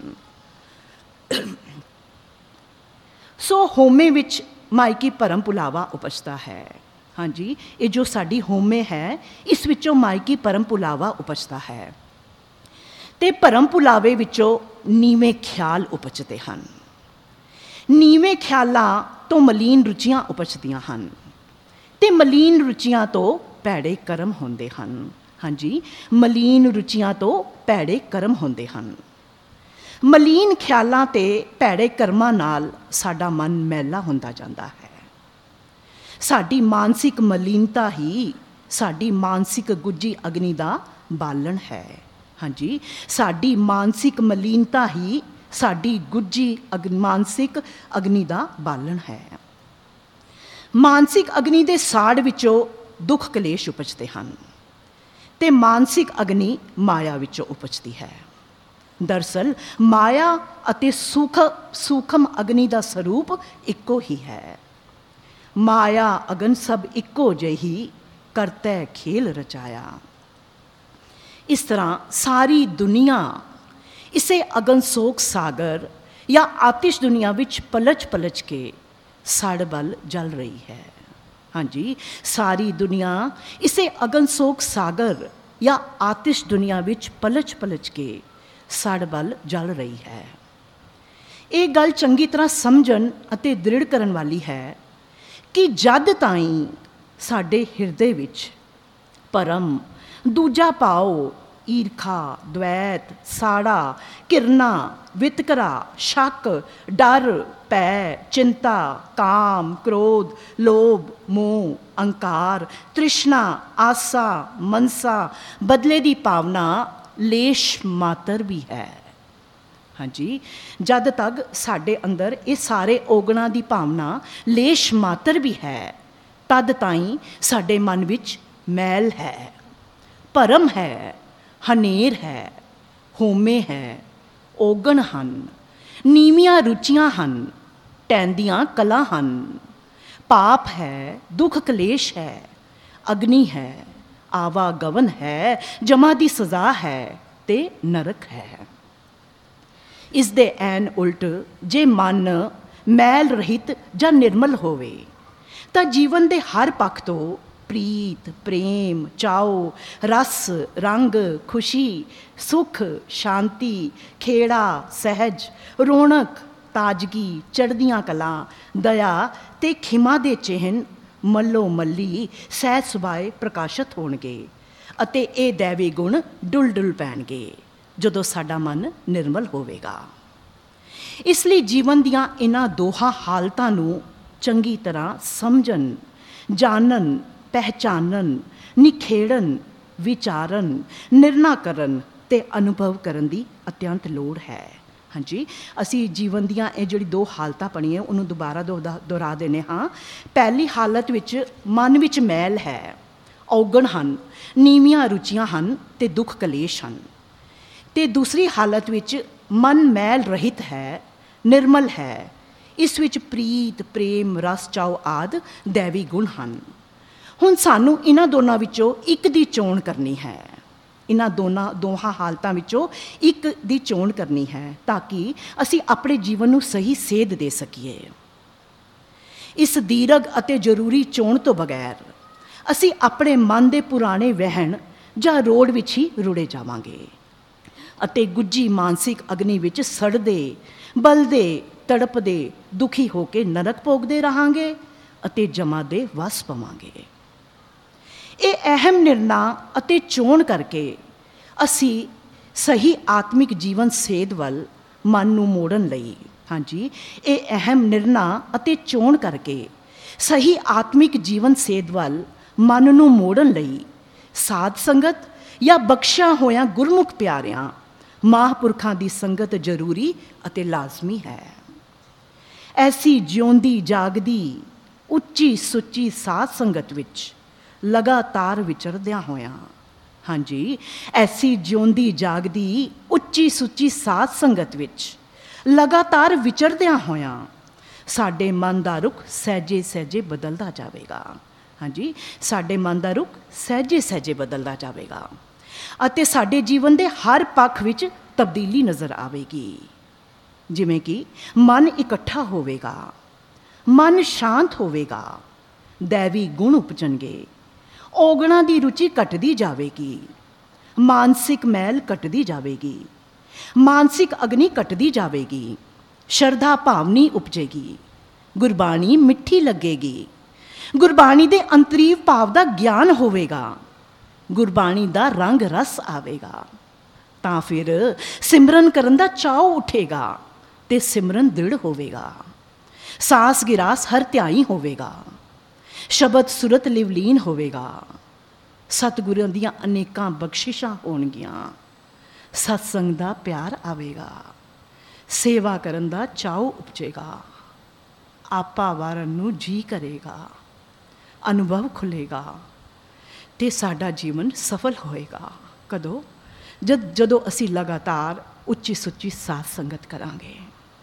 ਸੋ ਹੋਮੇ ਵਿੱਚ ਮਾਇਕੀ ਭਰਮ ਭੁਲਾਵਾ ਉਪਜਦਾ ਹੈ। ਹਾਂਜੀ, ਇਹ ਜੋ ਸਾਡੀ ਹੋਮੇ ਹੈ, ਇਸ ਵਿੱਚੋਂ ਮਾਇਕੀ ਭਰਮ ਭੁਲਾਵਾ ਉਪਜਦਾ ਹੈ ਤੇ ਭਰਮ ਭੁਲਾਵੇ ਵਿੱਚੋਂ ਨੀਵੇਂ ਖਿਆਲ ਉਪਜਦੇ ਹਨ। ਨੀਵੇਂ ਖਿਆਲਾਂ ਤੋਂ ਮਲੀਨ ਰੁਚੀਆਂ ਉਪਜਦੀਆਂ ਹਨ ਤੇ ਮਲੀਨ ਰੁਚੀਆਂ ਤੋਂ ਭੈੜੇ ਕਰਮ ਹੁੰਦੇ ਹਨ। ਹਾਂਜੀ, ਮਲੀਨ ਰੁਚੀਆਂ ਤੋਂ ਭੈੜੇ ਕਰਮ ਹੁੰਦੇ ਹਨ। ਮਲੀਨ ਖਿਆਲਾਂ ਤੇ ਭੈੜੇ ਕਰਮਾਂ ਨਾਲ ਸਾਡਾ ਮਨ ਮੈਲਾ ਹੁੰਦਾ ਜਾਂਦਾ ਹੈ। ਸਾਡੀ ਮਾਨਸਿਕ ਮਲੀਨਤਾ ਹੀ ਸਾਡੀ ਮਾਨਸਿਕ ਗੁੱਜੀ ਅਗਨੀ ਦਾ ਬਾਲਣ ਹੈ। ਹਾਂਜੀ, ਸਾਡੀ ਮਾਨਸਿਕ ਮਲੀਨਤਾ ਹੀ ਸਾਡੀ ਗੁੱਜੀ ਮਾਨਸਿਕ ਅਗਨੀ ਦਾ ਬਾਲਣ ਹੈ। ਮਾਨਸਿਕ ਅਗਨੀ ਦੇ ਸਾੜ ਵਿੱਚੋਂ ਦੁੱਖ ਕਲੇਸ਼ ਉਪਜਦੇ ਹਨ ਤੇ ਮਾਨਸਿਕ ਅਗਨੀ ਮਾਇਆ ਵਿੱਚੋਂ ਉਪਜਦੀ ਹੈ। ਦਰਅਸਲ ਮਾਇਆ ਅਤੇ ਸੂਖਮ ਅਗਨੀ ਦਾ ਸਰੂਪ ਇੱਕੋ ਹੀ ਹੈ। ਮਾਇਆ ਅਗਨ ਸਭ ਇੱਕੋ ਜਿਹੀ, ਕਰਤੈ ਖੇਲ ਰਚਾਇਆ। ਇਸ ਤਰ੍ਹਾਂ ਸਾਰੀ ਦੁਨੀਆ ਇਸੇ ਅਗਨ ਸੋਕ ਸਾਗਰ ਜਾਂ ਆਤਿਸ਼ ਦੁਨੀਆ ਵਿੱਚ ਪਲਚ ਕੇ ਸੜ ਵੱਲ ਜਲ ਰਹੀ ਹੈ। ਹਾਂਜੀ, ਸਾਰੀ ਦੁਨੀਆ ਇਸੇ ਅਗਨ ਸੋਕ ਸਾਗਰ ਜਾਂ ਆਤਿਸ਼ ਦੁਨੀਆ ਵਿੱਚ ਪਲਚ ਕੇ ਸੜ ਵੱਲ ਜਲ ਰਹੀ ਹੈ। ਇਹ ਗੱਲ ਚੰਗੀ ਤਰ੍ਹਾਂ ਸਮਝਣ ਅਤੇ ਦ੍ਰਿੜ ਕਰਨ ਵਾਲੀ ਹੈ ਕਿ ਜਦ ਤਾਈਂ ਸਾਡੇ ਹਿਰਦੇ ਵਿੱਚ ਭਰਮ, ਦੂਜਾ ਭਾਵ, ਈਰਖਾ, ਦਵੈਤ, ਸਾੜਾ, ਘਿਰਨਾ, ਵਿਤਕਰਾ, ਸ਼ੱਕ, ਡਰ, ਭੈ, ਚਿੰਤਾ, ਕਾਮ, ਕ੍ਰੋਧ, ਲੋਭ, ਮੋਹ, ਅਹੰਕਾਰ, ਤ੍ਰਿਸ਼ਨਾ, ਆਸਾ, ਮਨਸਾ, ਬਦਲੇ ਦੀ ਭਾਵਨਾ ਲੇਸ਼ ਮਾਤਰ ਵੀ ਹੈ। ਹਾਂਜੀ, ਜਦ ਤੱਕ ਸਾਡੇ ਅੰਦਰ ਇਹ ਸਾਰੇ ਔਗਣਾਂ ਦੀ ਭਾਵਨਾ ਲੇਸ਼ ਮਾਤਰ ਵੀ ਹੈ, ਤਦ ਤਾਈਂ ਸਾਡੇ ਮਨ ਵਿੱਚ ਮੈਲ ਹੈ, ਭਰਮ ਹੈ, ਹਨੇਰ ਹੈ, ਹੋਮੇ ਹੈ, ਔਗਣ ਹਨ, ਨੀਵੀਆਂ ਰੁਚੀਆਂ ਹਨ, ਟਹਿੰਦੀਆਂ ਕਲਾ ਹਨ, ਪਾਪ ਹੈ, ਦੁੱਖ ਕਲੇਸ਼ ਹੈ, ਅਗਨੀ ਹੈ, ਆਵਾਗਮਨ ਹੈ, ਜਮਾ ਦੀ ਸਜ਼ਾ ਹੈ ਤੇ ਨਰਕ ਹੈ। ਇਸ ਦੇ ਐਨ ਉਲਟ ਜੇ ਮਨ ਮੈਲ ਰਹਿਤ ਜਾਂ ਨਿਰਮਲ ਹੋਵੇ ਤਾਂ ਜੀਵਨ ਦੇ ਹਰ ਪੱਖ ਤੋਂ ਪ੍ਰੀਤ, ਪ੍ਰੇਮ, ਚਾਉ, ਰਸ, ਰੰਗ, ਖੁਸ਼ੀ, ਸੁਖ, ਸ਼ਾਂਤੀ, ਖੇੜਾ, ਸਹਿਜ, ਰੌਣਕ, ਤਾਜ਼ਗੀ, ਚੜ੍ਹਦੀਆਂ ਕਲਾਂ, ਦਇਆ ਤੇ ਖਿਮਾ ਦੇ ਚਿਹਨ ਮੱਲੋ ਮੱਲੀ ਸਹਿਜ ਸੁਭਾਏ ਪ੍ਰਕਾਸ਼ਿਤ ਹੋਣਗੇ ਅਤੇ ਇਹ ਦੈਵੀ ਗੁਣ ਡੁੱਲ ਪੈਣਗੇ ਜਦੋਂ ਸਾਡਾ ਮਨ ਨਿਰਮਲ ਹੋਵੇਗਾ। ਇਸ ਲਈ ਜੀਵਨ ਦੀਆਂ ਇਹਨਾਂ ਦੋਹਾਂ ਹਾਲਤਾਂ ਨੂੰ ਚੰਗੀ ਤਰ੍ਹਾਂ ਸਮਝਣ, ਜਾਣਨ, ਪਹਿਚਾਨਣ, ਨਿਖੇੜਨ, ਵਿਚਾਰਨ, ਨਿਰਣਾ ਕਰਨ ਤੇ ਅਨੁਭਵ ਕਰਨ ਦੀ ਅਤਿਅੰਤ ਲੋੜ ਹੈ। ਹਾਂਜੀ, ਅਸੀਂ ਜੀਵਨ ਦੀਆਂ ਇਹ ਜਿਹੜੀ ਦੋ ਹਾਲਤਾਂ ਬਣੀਆਂ ਉਹਨੂੰ ਦੁਬਾਰਾ ਦੁਹਰਾ ਦਿੰਦੇ ਹਾਂ। ਪਹਿਲੀ ਹਾਲਤ ਵਿੱਚ ਮਨ ਵਿੱਚ ਮੈਲ ਹੈ, ਔਗਣ ਹਨ, ਨੀਵੀਆਂ ਰੁਚੀਆਂ ਹਨ ਤੇ ਦੁੱਖ ਕਲੇਸ਼ ਹਨ। ਤੇ ਦੂਸਰੀ ਹਾਲਤ ਵਿੱਚ ਮਨ ਮੈਲ ਰਹਿਤ ਹੈ, ਨਿਰਮਲ ਹੈ, ਇਸ ਵਿੱਚ ਪ੍ਰੀਤ, ਪ੍ਰੇਮ, ਰਸ, ਚਾਉ ਆਦਿ ਦੈਵੀ ਗੁਣ ਹਨ। ਹੁਣ ਸਾਨੂੰ ਇਹਨਾਂ ਦੋਨਾਂ ਵਿੱਚੋਂ ਇੱਕ ਦੀ ਚੋਣ ਕਰਨੀ ਹੈ। ਇਹਨਾਂ ਦੋਹਾਂ ਹਾਲਤਾਂ ਵਿੱਚੋਂ ਇੱਕ ਦੀ ਚੋਣ ਕਰਨੀ ਹੈ ਤਾਂ ਕਿ ਅਸੀਂ ਆਪਣੇ ਜੀਵਨ ਨੂੰ ਸਹੀ ਸੇਧ ਦੇ ਸਕੀਏ। ਇਸ ਦੀਰਘ ਅਤੇ ਜ਼ਰੂਰੀ ਚੋਣ ਤੋਂ ਬਗੈਰ ਅਸੀਂ ਆਪਣੇ ਮਨ ਦੇ ਪੁਰਾਣੇ ਵਹਿਣ ਜਾਂ ਰੋੜ ਵਿੱਚ ਹੀ ਰੁੜੇ ਜਾਵਾਂਗੇ ਅਤੇ ਗੁੱਜੀ ਮਾਨਸਿਕ ਅਗਨੀ ਵਿੱਚ ਸੜਦੇ, ਬਲਦੇ, ਤੜਪਦੇ, ਦੁਖੀ ਹੋ ਕੇ ਨਰਕ ਭੋਗਦੇ ਰਹਾਂਗੇ ਅਤੇ ਜਮਾ ਦੇ ਵਸ ਪਵਾਂਗੇ। ਇਹ ਅਹਿਮ ਨਿਰਣਾ ਅਤੇ ਚੋਣ ਕਰਕੇ ਅਸੀਂ ਸਹੀ ਆਤਮਿਕ ਜੀਵਨ ਸੇਧ ਵੱਲ ਮਨ ਨੂੰ ਮੋੜਨ ਲਈ, ਹਾਂਜੀ, ਇਹ ਅਹਿਮ ਨਿਰਣਾ ਅਤੇ ਚੋਣ ਕਰਕੇ ਸਹੀ ਆਤਮਿਕ ਜੀਵਨ ਸੇਧ ਵੱਲ ਮਨ ਨੂੰ ਮੋੜਨ ਲਈ ਸਾਧ ਸੰਗਤ ਜਾਂ ਬਖਸ਼ਿਆ ਹੋਇਆਂ ਗੁਰਮੁਖ ਪਿਆਰਿਆਂ ਮਹਾਂਪੁਰਖਾਂ ਦੀ ਸੰਗਤ ਜ਼ਰੂਰੀ ਅਤੇ ਲਾਜ਼ਮੀ ਹੈ। ਐਸੀ ਜਿਉਂਦੀ ਜਾਗਦੀ ਉੱਚੀ ਸੁੱਚੀ ਸਾਧ ਸੰਗਤ ਵਿੱਚ ਲਗਾਤਾਰ ਵਿਚਰਦਿਆਂ ਹੋਇਆਂ, ਹਾਂਜੀ, ਐਸੀ ਜਿਉਂਦੀ ਜਾਗਦੀ ਉੱਚੀ ਸੁੱਚੀ ਸਾਧ ਸੰਗਤ ਵਿੱਚ ਲਗਾਤਾਰ ਵਿਚਰਦਿਆਂ ਹੋਇਆਂ ਸਾਡੇ ਮਨ ਦਾ ਰੁਖ ਸਹਿਜੇ ਸਹਿਜੇ ਬਦਲਦਾ ਜਾਵੇਗਾ। ਹਾਂਜੀ, ਸਾਡੇ ਮਨ ਦਾ ਰੁਖ ਸਹਿਜੇ ਸਹਿਜੇ ਬਦਲਦਾ ਜਾਵੇਗਾ ਅਤੇ ਸਾਡੇ ਜੀਵਨ ਦੇ ਹਰ ਪੱਖ ਵਿੱਚ ਤਬਦੀਲੀ ਨਜ਼ਰ ਆਵੇਗੀ। ਜਿਵੇਂ ਕਿ ਮਨ ਇਕੱਠਾ ਹੋਵੇਗਾ, ਮਨ ਸ਼ਾਂਤ ਹੋਵੇਗਾ, ਦੈਵੀ ਗੁਣ ਉਪਜਣਗੇ, ਔਗਣਾਂ ਦੀ ਰੁਚੀ ਘਟਦੀ ਜਾਵੇਗੀ, ਮਾਨਸਿਕ ਮੈਲ ਘਟਦੀ ਜਾਵੇਗੀ, ਮਾਨਸਿਕ ਅਗਨੀ ਘਟਦੀ ਜਾਵੇਗੀ, ਸ਼ਰਧਾ ਭਾਵਨੀ ਉਪਜੇਗੀ, ਗੁਰਬਾਣੀ ਮਿੱਠੀ ਲੱਗੇਗੀ, ਗੁਰਬਾਣੀ ਦੇ ਅੰਤਰੀਵ ਭਾਵ ਦਾ ਗਿਆਨ ਹੋਵੇਗਾ, ਗੁਰਬਾਣੀ ਦਾ ਰੰਗ ਰਸ ਆਵੇਗਾ, ਤਾਂ ਫਿਰ ਸਿਮਰਨ ਕਰਨ ਦਾ ਚਾਅ ਉੱਠੇਗਾ ਤੇ ਸਿਮਰਨ ਦ੍ਰਿੜ ਹੋਵੇਗਾ। ਸਾਸ ਗਿਰਾਸ ਹਰ ਧਿਆਈ ਹੋਵੇਗਾ, ਸ਼ਬਦ ਸੁਰਤ ਲਿਵਲੀਨ ਹੋਵੇਗਾ। ਸਤਿਗੁਰਾਂ ਦੀਆਂ ਅਨੇਕਾਂ ਬਖਸ਼ਿਸ਼ਾਂ ਹੋਣਗੀਆਂ, ਸਤਸੰਗ ਦਾ ਪਿਆਰ ਆਵੇਗਾ, ਸੇਵਾ ਕਰਨ ਦਾ ਚਾਅ ਉਪਜੇਗਾ, ਆਪਾ ਵਾਰਨ ਨੂੰ ਜੀ ਕਰੇਗਾ, ਅਨੁਭਵ ਖੁੱਲੇਗਾ ਤੇ ਸਾਡਾ ਜੀਵਨ ਸਫਲ ਹੋਏਗਾ। ਕਦੋਂ? ਜਦੋਂ ਅਸੀਂ ਲਗਾਤਾਰ ਉੱਚੀ ਸੁੱਚੀ ਸਾਧ ਸੰਗਤ ਕਰਾਂਗੇ।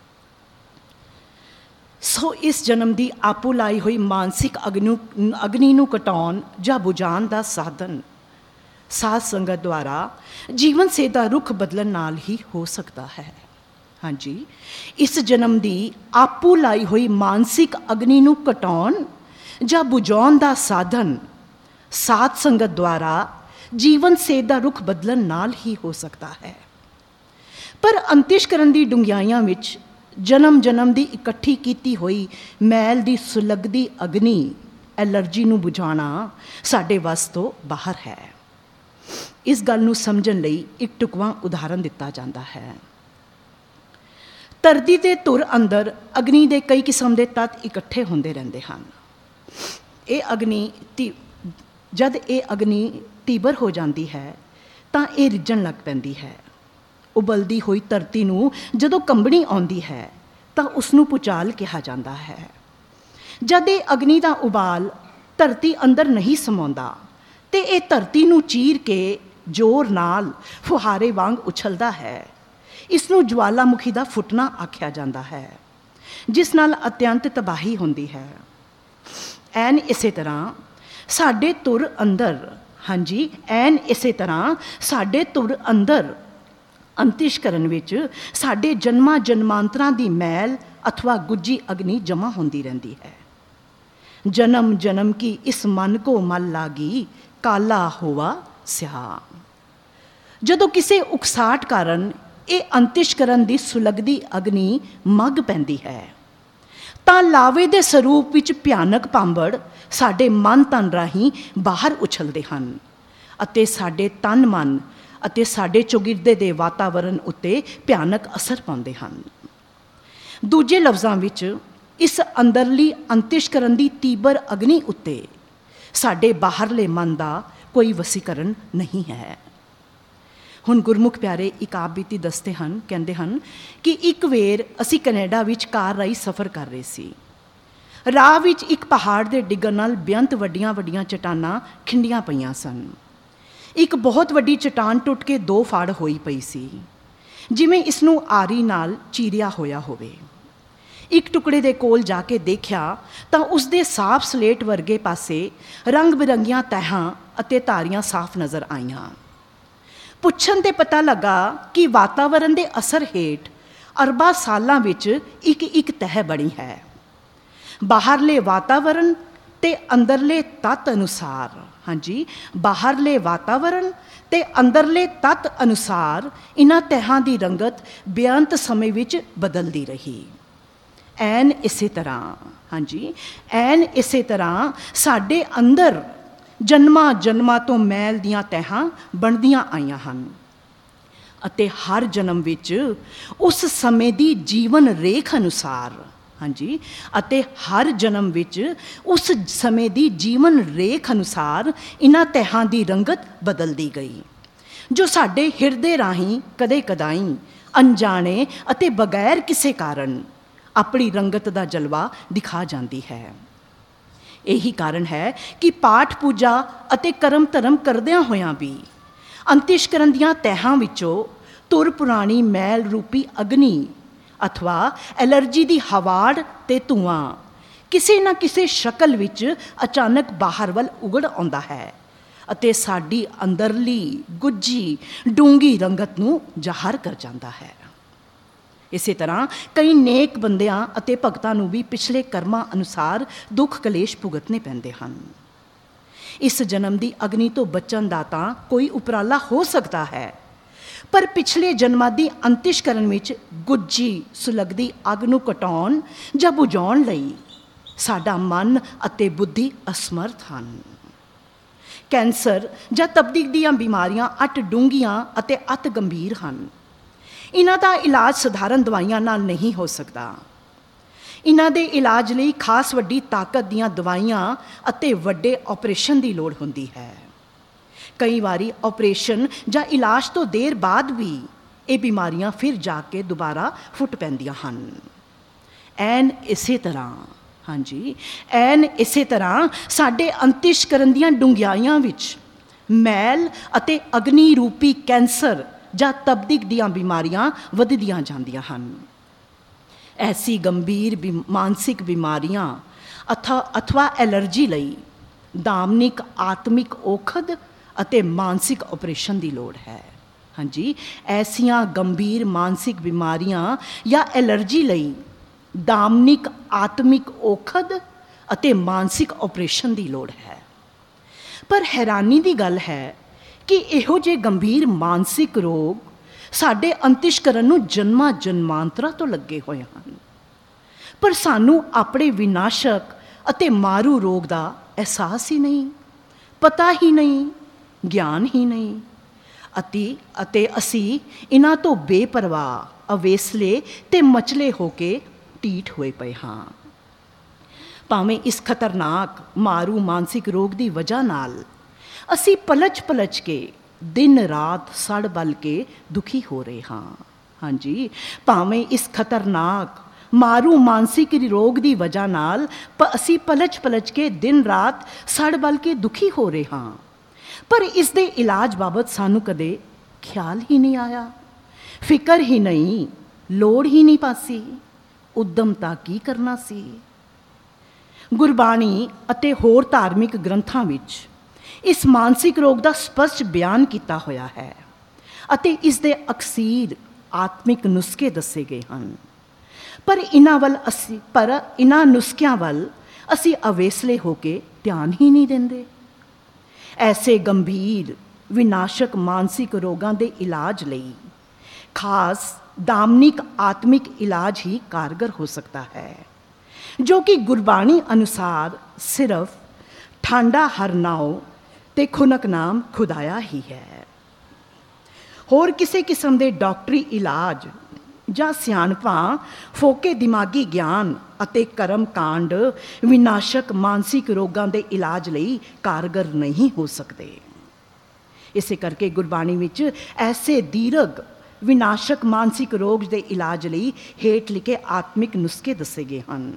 ਸੋ ਇਸ ਜਨਮ ਦੀ ਆਪੋ ਲਾਈ ਹੋਈ ਮਾਨਸਿਕ ਅਗਨੀ ਨੂੰ ਘਟਾਉਣ ਜਾਂ ਬੁਝਾਉਣ ਦਾ ਸਾਧਨ ਸਾਧ ਸੰਗਤ ਦੁਆਰਾ ਜੀਵਨ ਸੇ ਦਾ ਰੁਖ ਬਦਲਣ ਨਾਲ ਹੀ ਹੋ ਸਕਦਾ ਹੈ। ਹਾਂਜੀ, ਇਸ ਜਨਮ ਦੀ ਆਪੋ ਲਾਈ ਹੋਈ ਮਾਨਸਿਕ ਅਗਨੀ ਨੂੰ ਘਟਾਉਣ ਜਾਂ ਬੁਝਾਉਣ ਦਾ ਸਾਧਨ ਸਾਧ ਸੰਗਤ ਦੁਆਰਾ ਜੀਵਨ ਸੇ ਦਾ ਰੁਖ ਬਦਲਣ ਨਾਲ ਹੀ ਹੋ ਸਕਦਾ ਹੈ। ਪਰ ਅੰਤਿਸ਼ਕਰਨ ਦੀ ਡੂੰਘਾਈਆਂ ਵਿੱਚ ਜਨਮ ਜਨਮ ਦੀ ਇਕੱਠੀ ਕੀਤੀ ਹੋਈ ਮੈਲ ਦੀ ਸੁਲਗਦੀ ਅਗਨੀ ਐਲਰਜੀ ਨੂੰ ਬੁਝਾਉਣਾ ਸਾਡੇ ਵੱਸ ਤੋਂ ਬਾਹਰ ਹੈ। ਇਸ ਗੱਲ ਨੂੰ ਸਮਝਣ ਲਈ ਇੱਕ ਟੁਕਵਾਂ ਉਦਾਹਰਨ ਦਿੱਤਾ ਜਾਂਦਾ ਹੈ। ਧਰਤੀ ਦੇ ਧੁਰ ਅੰਦਰ ਅਗਨੀ ਦੇ ਕਈ ਕਿਸਮ ਦੇ ਤੱਤ ਇਕੱਠੇ ਹੁੰਦੇ ਰਹਿੰਦੇ ਹਨ। ਜਦ ਇਹ ਅਗਨੀ ਤੀਬਰ ਹੋ ਜਾਂਦੀ ਹੈ ਤਾਂ ਇਹ ਰਿੱਝਣ ਲੱਗ ਪੈਂਦੀ ਹੈ। ਉਬਲਦੀ ਹੋਈ ਧਰਤੀ ਨੂੰ ਜਦੋਂ ਕੰਬਣੀ ਆਉਂਦੀ ਹੈ ਤਾਂ ਉਸ ਨੂੰ ਭੂਚਾਲ ਕਿਹਾ ਜਾਂਦਾ ਹੈ। ਜਦ ਇਹ ਅਗਨੀ ਦਾ ਉਬਾਲ ਧਰਤੀ ਅੰਦਰ ਨਹੀਂ ਸਮਾਉਂਦਾ ਤੇ ਇਹ ਧਰਤੀ ਨੂੰ ਚੀਰ ਕੇ ਜ਼ੋਰ ਨਾਲ ਫੁਹਾਰੇ ਵਾਂਗ ਉਛਲਦਾ ਹੈ, ਇਸ ਨੂੰ ਜਵਾਲਾਮੁਖੀ ਦਾ ਫੁੱਟਣਾ ਆਖਿਆ ਜਾਂਦਾ ਹੈ, ਜਿਸ ਨਾਲ ਅਤਿਅੰਤ ਤਬਾਹੀ ਹੁੰਦੀ ਹੈ। ਐਨ ਇਸੇ ਤਰ੍ਹਾਂ ਸਾਡੇ ਧੁਰ ਅੰਦਰ ਅੰਤਿਸ਼ਕਰਨ ਵਿੱਚ ਸਾਡੇ ਜਨਮਾਂ ਜਨਮਾਂਤਰਾਂ ਦੀ ਮੈਲ ਅਥਵਾ ਗੁੱਜੀ ਅਗਨੀ ਜਮ੍ਹਾਂ ਹੁੰਦੀ ਰਹਿੰਦੀ ਹੈ। ਜਨਮ ਜਨਮ ਕੀ ਇਸ ਮਨ ਕੋ ਮਲ ਲਾਗੀ, ਕਾਲਾ ਹੋਵਾ ਸਿਆ। ਜਦੋਂ ਕਿਸੇ ਉਕਸਾਹਟ ਕਾਰਨ ਇਹ ਅੰਤਿਸ਼ਕਰਨ ਦੀ ਸੁਲਗਦੀ ਅਗਨੀ ਮੱਗ ਪੈਂਦੀ ਹੈ ਤਾਂ ਲਾਵੇ ਦੇ ਸਰੂਪ ਵਿੱਚ ਭਿਆਨਕ ਭਾਂਬੜ ਸਾਡੇ ਮਨ ਤਨ ਰਾਹੀਂ ਬਾਹਰ ਉਛਲਦੇ ਹਨ ਅਤੇ ਸਾਡੇ ਤਨ ਮਨ ਅਤੇ ਸਾਡੇ ਚੌਗਿਰਦੇ ਦੇ ਵਾਤਾਵਰਨ ਉੱਤੇ ਭਿਆਨਕ ਅਸਰ ਪਾਉਂਦੇ ਹਨ। ਦੂਜੇ ਲਫ਼ਜ਼ਾਂ ਵਿੱਚ ਇਸ ਅੰਦਰਲੀ ਅੰਤਿਸ਼ਕਰਨ ਦੀ ਤੀਬਰ ਅਗਨੀ ਉੱਤੇ ਸਾਡੇ ਬਾਹਰਲੇ ਮਨ ਦਾ ਕੋਈ ਵਸੀਕਰਨ ਨਹੀਂ ਹੈ। ਹੁਣ ਗੁਰਮੁਖ ਪਿਆਰੇ ਇੱਕ ਆਪ ਬੀਤੀ ਦੱਸਦੇ ਹਨ, ਕਹਿੰਦੇ ਹਨ ਕਿ ਇੱਕ ਵੇਰ ਅਸੀਂ ਕੈਨੇਡਾ ਵਿੱਚ ਕਾਰ ਰਾਹੀਂ ਸਫ਼ਰ ਕਰ ਰਹੇ ਸੀ। ਰਾਹ ਵਿੱਚ ਇੱਕ ਪਹਾੜ ਦੇ ਡਿੱਗਣ ਨਾਲ ਬੇਅੰਤ ਵੱਡੀਆਂ ਵੱਡੀਆਂ ਚਟਾਨਾਂ ਖਿੰਡੀਆਂ ਪਈਆਂ ਸਨ। ਇੱਕ ਬਹੁਤ ਵੱਡੀ ਚਟਾਨ ਟੁੱਟ ਕੇ ਦੋ ਫਾੜ ਹੋਈ ਪਈ ਸੀ, ਜਿਵੇਂ ਇਸ ਨੂੰ ਆਰੀ ਨਾਲ ਚੀਰਿਆ ਹੋਇਆ ਹੋਵੇ। ਇੱਕ ਟੁਕੜੇ ਦੇ ਕੋਲ ਜਾ ਕੇ ਦੇਖਿਆ ਤਾਂ ਉਸ ਦੇ ਸਾਫ਼ ਸਲੇਟ ਵਰਗੇ ਪਾਸੇ ਰੰਗ ਬਿਰੰਗੀਆਂ ਤਹਿਾਂ ਅਤੇ ਧਾਰੀਆਂ ਸਾਫ਼ ਨਜ਼ਰ ਆਈਆਂ। ਪੁੱਛਣ 'ਤੇ ਪਤਾ ਲੱਗਾ ਕਿ ਵਾਤਾਵਰਨ ਦੇ ਅਸਰ ਹੇਠ ਅਰਬਾਂ ਸਾਲਾਂ ਵਿੱਚ ਇੱਕ ਤਹਿ ਬਣੀ ਹੈ। ਬਾਹਰਲੇ ਵਾਤਾਵਰਨ ਤੇ ਅੰਦਰਲੇ ਤੱਤ ਅਨੁਸਾਰ, ਬਾਹਰਲੇ ਵਾਤਾਵਰਨ ਤੇ ਅੰਦਰਲੇ ਤੱਤ ਅਨੁਸਾਰ ਇਹਨਾਂ ਤਹਿਾਂ ਦੀ ਰੰਗਤ ਬੇਅੰਤ ਸਮੇਂ ਵਿੱਚ ਬਦਲਦੀ ਰਹੀ। ਐਨ ਇਸੇ ਤਰ੍ਹਾਂ ਸਾਡੇ ਅੰਦਰ ਜਨਮਾਂ ਤੋਂ ਮੈਲ ਦੀਆਂ ਤਹਿਾਂ ਬਣਦੀਆਂ ਆਈਆਂ ਹਨ ਅਤੇ ਹਰ ਜਨਮ ਵਿੱਚ ਉਸ ਸਮੇਂ ਦੀ ਜੀਵਨ ਰੇਖ ਅਨੁਸਾਰ ਇਹਨਾਂ ਤਹਿਾਂ ਦੀ ਰੰਗਤ ਬਦਲਦੀ ਗਈ, ਜੋ ਸਾਡੇ ਹਿਰਦੇ ਰਾਹੀਂ ਕਦੇ ਕਦਾਈ ਅਣਜਾਣੇ ਅਤੇ ਬਗੈਰ ਕਿਸੇ ਕਾਰਨ ਆਪਣੀ ਰੰਗਤ ਦਾ ਜਲਵਾ ਦਿਖਾ ਜਾਂਦੀ ਹੈ। ਇਹੀ ਕਾਰਨ ਹੈ ਕਿ ਪਾਠ ਪੂਜਾ ਅਤੇ ਕਰਮ ਧਰਮ ਕਰਦਿਆਂ ਹੋਇਆਂ ਵੀ ਅੰਤਿਸ਼ਕਰਨ ਦੀਆਂ ਤਹਿਾਂ ਵਿੱਚੋਂ ਧੁਰ ਪੁਰਾਣੀ ਮੈਲ ਰੂਪੀ ਅਗਨੀ ਅਥਵਾ ਐਲਰਜੀ ਦੀ ਹਵਾੜ ਤੇ ਧੂਆਂ ਕਿਸੇ ਨਾ ਕਿਸੇ ਸ਼ਕਲ ਵਿੱਚ ਅਚਾਨਕ ਬਾਹਰ ਵੱਲ ਉਗੜ ਆਉਂਦਾ ਹੈ ਅਤੇ ਸਾਡੀ ਅੰਦਰਲੀ ਗੁੱਝੀ ਡੂੰਘੀ ਰੰਗਤ ਨੂੰ ਜ਼ਾਹਰ ਕਰ ਜਾਂਦਾ ਹੈ। ਇਸੇ ਤਰ੍ਹਾਂ ਕਈ ਨੇਕ ਬੰਦਿਆਂ ਅਤੇ ਭਗਤਾਂ ਨੂੰ ਵੀ ਪਿਛਲੇ ਕਰਮਾਂ ਅਨੁਸਾਰ ਦੁੱਖ ਕਲੇਸ਼ ਭੁਗਤਣੇ ਪੈਂਦੇ ਹਨ। ਇਸ ਜਨਮ ਦੀ ਅਗਨੀ ਤੋਂ ਬਚਣ ਦਾ ਤਾਂ ਕੋਈ ਉਪਰਾਲਾ ਹੋ ਸਕਦਾ ਹੈ, ਪਰ ਪਿਛਲੇ ਜਨਮਾਂ ਦੀ ਅੰਤਿਸ਼ਕਰਨ ਵਿੱਚ ਗੁੱਝੀ ਸੁਲਗਦੀ ਅੱਗ ਨੂੰ ਘਟਾਉਣ ਜਾਂ ਬੁਝਾਉਣ ਲਈ ਸਾਡਾ ਮਨ ਅਤੇ ਬੁੱਧੀ ਅਸਮਰਥ ਹਨ। ਕੈਂਸਰ ਜਾਂ ਤਪਦਿਕ ਦੀਆਂ ਬਿਮਾਰੀਆਂ ਅਤ ਡੂੰਘੀਆਂ ਅਤੇ ਅਤ ਗੰਭੀਰ ਹਨ। ਇਹਨਾਂ ਦਾ ਇਲਾਜ ਸਧਾਰਨ ਦਵਾਈਆਂ ਨਾਲ ਨਹੀਂ ਹੋ ਸਕਦਾ। ਇਹਨਾਂ ਦੇ ਇਲਾਜ ਲਈ ਖਾਸ ਵੱਡੀ ਤਾਕਤ ਦੀਆਂ ਦਵਾਈਆਂ ਅਤੇ ਵੱਡੇ ਆਪਰੇਸ਼ਨ ਦੀ ਲੋੜ ਹੁੰਦੀ ਹੈ। ਕਈ ਵਾਰੀ ਆਪਰੇਸ਼ਨ ਜਾਂ ਇਲਾਜ ਤੋਂ ਦੇਰ ਬਾਅਦ ਵੀ ਇਹ ਬਿਮਾਰੀਆਂ ਫਿਰ ਜਾ ਕੇ ਦੁਬਾਰਾ ਫੁੱਟ ਪੈਂਦੀਆਂ ਹਨ। ਐਨ ਇਸੇ ਤਰ੍ਹਾਂ ਸਾਡੇ ਅੰਤਿਸ਼ਕਰਨ ਦੀਆਂ ਡੂੰਘਿਆਈਆਂ ਵਿੱਚ ਮੈਲ ਅਤੇ ਅਗਨੀ ਰੂਪੀ ਕੈਂਸਰ ਜਾਂ ਤਪਦਿਕ ਦੀਆਂ ਬਿਮਾਰੀਆਂ ਵੱਧਦੀਆਂ ਜਾਂਦੀਆਂ ਹਨ। ਐਸੀ ਗੰਭੀਰ ਮਾਨਸਿਕ ਬਿਮਾਰੀਆਂ ਅਥਵਾ ਐਲਰਜੀ ਲਈ ਦਾਮਨਿਕ ਆਤਮਿਕ ਔਖਦ ਅਤੇ ਮਾਨਸਿਕ ਆਪਰੇਸ਼ਨ ਦੀ ਲੋੜ ਹੈ। ਹਾਂਜੀ, ਐਸੀਆਂ ਗੰਭੀਰ ਮਾਨਸਿਕ ਬਿਮਾਰੀਆਂ ਜਾਂ ਐਲਰਜੀ ਲਈ ਦਾਮਨਿਕ ਆਤਮਿਕ ਔਖਦ ਅਤੇ ਮਾਨਸਿਕ ਆਪਰੇਸ਼ਨ ਦੀ ਲੋੜ ਹੈ। ਪਰ ਹੈਰਾਨੀ ਦੀ ਗੱਲ ਹੈ ਕਿ ਇਹੋ ਜਿਹੇ ਗੰਭੀਰ ਮਾਨਸਿਕ ਰੋਗ ਸਾਡੇ ਅੰਤਿਸ਼ਕਰਨ ਨੂੰ ਜਨਮਾਂ ਜਨਮਾਂਤਰਾਂ ਤੋਂ ਲੱਗੇ ਹੋਏ ਹਨ, ਪਰ ਸਾਨੂੰ ਆਪਣੇ ਵਿਨਾਸ਼ਕ ਅਤੇ ਮਾਰੂ ਰੋਗ ਦਾ ਅਹਿਸਾਸ ਹੀ ਨਹੀਂ, ਪਤਾ ਹੀ ਨਹੀਂ, ਗਿਆਨ ਹੀ ਨਹੀਂ ਅਤੇ ਅਸੀਂ ਇਹਨਾਂ ਤੋਂ ਬੇਪਰਵਾਹ, ਅਵੇਸਲੇ ਤੇ ਮਚਲੇ ਹੋ ਕੇ ਢੀਠ ਹੋਏ ਪਏ ਹਾਂ। ਭਾਵੇਂ ਇਸ ਖਤਰਨਾਕ ਮਾਰੂ ਮਾਨਸਿਕ ਰੋਗ ਦੀ ਵਜ੍ਹਾ ਨਾਲ ਅਸੀਂ ਪਲਚ ਕੇ ਦਿਨ ਰਾਤ ਸੜ ਬਲ ਕੇ ਦੁਖੀ ਹੋ ਰਹੇ ਹਾਂ। ਹਾਂਜੀ, ਭਾਵੇਂ ਇਸ ਖਤਰਨਾਕ ਮਾਰੂ ਮਾਨਸਿਕ ਰੋਗ ਦੀ ਵਜ੍ਹਾ ਨਾਲ ਅਸੀਂ ਪਲਚ ਕੇ ਦਿਨ ਰਾਤ ਸੜ ਬਲ ਕੇ ਦੁਖੀ ਹੋ ਰਹੇ ਹਾਂ, ਪਰ ਇਸ ਦੇ ਇਲਾਜ ਬਾਬਤ ਸਾਨੂੰ ਕਦੇ ਖਿਆਲ ਹੀ ਨਹੀਂ ਆਇਆ, ਫਿਕਰ ਹੀ ਨਹੀਂ, ਲੋੜ ਹੀ ਨਹੀਂ ਪਾਸੀ, ਉਦਮ ਤਾਂ ਕੀ ਕਰਨਾ ਸੀ। ਗੁਰਬਾਣੀ ਅਤੇ ਹੋਰ ਧਾਰਮਿਕ ਗ੍ਰੰਥਾਂ ਵਿੱਚ ਇਸ ਮਾਨਸਿਕ ਰੋਗ ਦਾ ਸਪਸ਼ਟ ਬਿਆਨ ਕੀਤਾ ਹੋਇਆ ਹੈ ਅਤੇ ਇਸ ਦੇ ਅਕਸੀਰ ਆਤਮਿਕ ਨੁਸਖੇ ਦੱਸੇ ਗਏ ਹਨ, ਪਰ ਇਹਨਾਂ ਨੁਸਖਿਆਂ ਵੱਲ ਅਸੀਂ ਅਵੇਸਲੇ ਹੋ ਕੇ ਧਿਆਨ ਹੀ ਨਹੀਂ ਦਿੰਦੇ। ਐਸੇ ਗੰਭੀਰ ਵਿਨਾਸ਼ਕ ਮਾਨਸਿਕ ਰੋਗਾਂ ਦੇ ਇਲਾਜ ਲਈ ਖਾਸ ਦਾਮਨਿਕ ਆਤਮਿਕ ਇਲਾਜ ਹੀ ਕਾਰਗਰ ਹੋ ਸਕਦਾ ਹੈ, ਜੋ ਕਿ ਗੁਰਬਾਣੀ ਅਨੁਸਾਰ ਸਿਰਫ ਠਾਂਡਾ ਹਰ ਨਾਉ ਤੇ ਖੁਨਕ ਨਾਮ ਖੁਦਾਇਆ ਹੀ ਹੈ। ਹੋਰ ਕਿਸੇ ਕਿਸਮ ਦੇ ਡਾਕਟਰੀ ਇਲਾਜ ਜਾਂ ਸਿਆਣਪਾਂ ਫੋਕੇ ਦਿਮਾਗੀ ਗਿਆਨ ਅਤੇ ਕਰਮ ਕਾਂਡ ਵਿਨਾਸ਼ਕ ਮਾਨਸਿਕ ਰੋਗਾਂ ਦੇ ਇਲਾਜ ਲਈ ਕਾਰਗਰ ਨਹੀਂ ਹੋ ਸਕਦੇ। ਇਸੇ ਕਰਕੇ ਗੁਰਬਾਣੀ ਵਿੱਚ ਐਸੇ ਦੀਰਘ ਵਿਨਾਸ਼ਕ ਮਾਨਸਿਕ ਰੋਗ ਦੇ ਇਲਾਜ ਲਈ ਹੇਠ ਲਿਖੇ ਆਤਮਿਕ ਨੁਸਖੇ ਦੱਸੇ ਗਏ ਹਨ।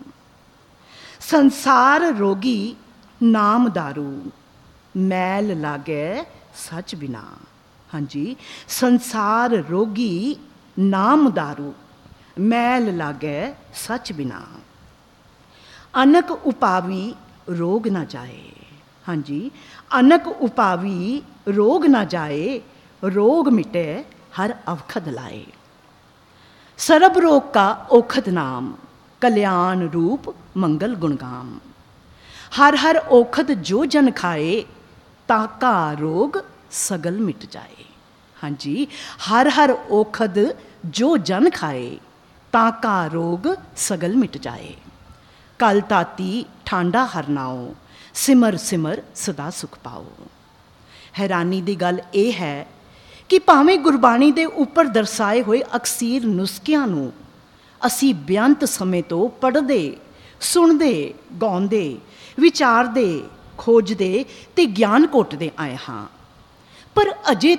ਸੰਸਾਰ ਰੋਗੀ ਨਾਮ ਦਾਰੂ ਮੈਲ ਲਾਗੈ ਸੱਚ ਬਿਨਾ। ਹਾਂਜੀ, ਸੰਸਾਰ ਰੋਗੀ ਨਾਮ ਦਾਰੂ ਮੈਲ ਲਾਗੈ ਸੱਚ ਬਿਨਾ। ਅਨਕ ਉਪਾਵੀ ਰੋਗ ਨਾ ਜਾਏ। ਹਾਂਜੀ, ਅਨਕ ਉਪਾਵੀ ਰੋਗ ਨਾ ਜਾਏ, ਰੋਗ ਮਿਟੇ हर अवखद लाए। सर्ब रोग का औखद नाम, कल्याण रूप मंगल गुणगाम। हर हर औखद जो जन खाए, ताका रोग सगल मिट जाए। हाँ जी, हर हर औखद जो जन खाए, ताका रोग सगल मिट जाए। कल ताती ਠਾਂਡਾ ਹਰ ਨਾਉ, सिमर सिमर सदा सुख पाओ। हैरानी दी गल ਇਹ ਹੈ ਕਿ ਭਾਵੇਂ ਗੁਰਬਾਣੀ ਦੇ ਉੱਪਰ ਦਰਸਾਏ ਹੋਏ ਅਕਸੀਰ ਨੁਸਖਿਆਂ ਨੂੰ ਅਸੀਂ ਬੇਅੰਤ ਸਮੇਂ ਤੋਂ ਪੜ੍ਹਦੇ, ਸੁਣਦੇ, ਗਾਉਂਦੇ, ਵਿਚਾਰਦੇ, ਖੋਜਦੇ ਤੇ ਗਿਆਨ ਘੋਟਦੇ ਆਏ ਹਾਂ, ਪਰ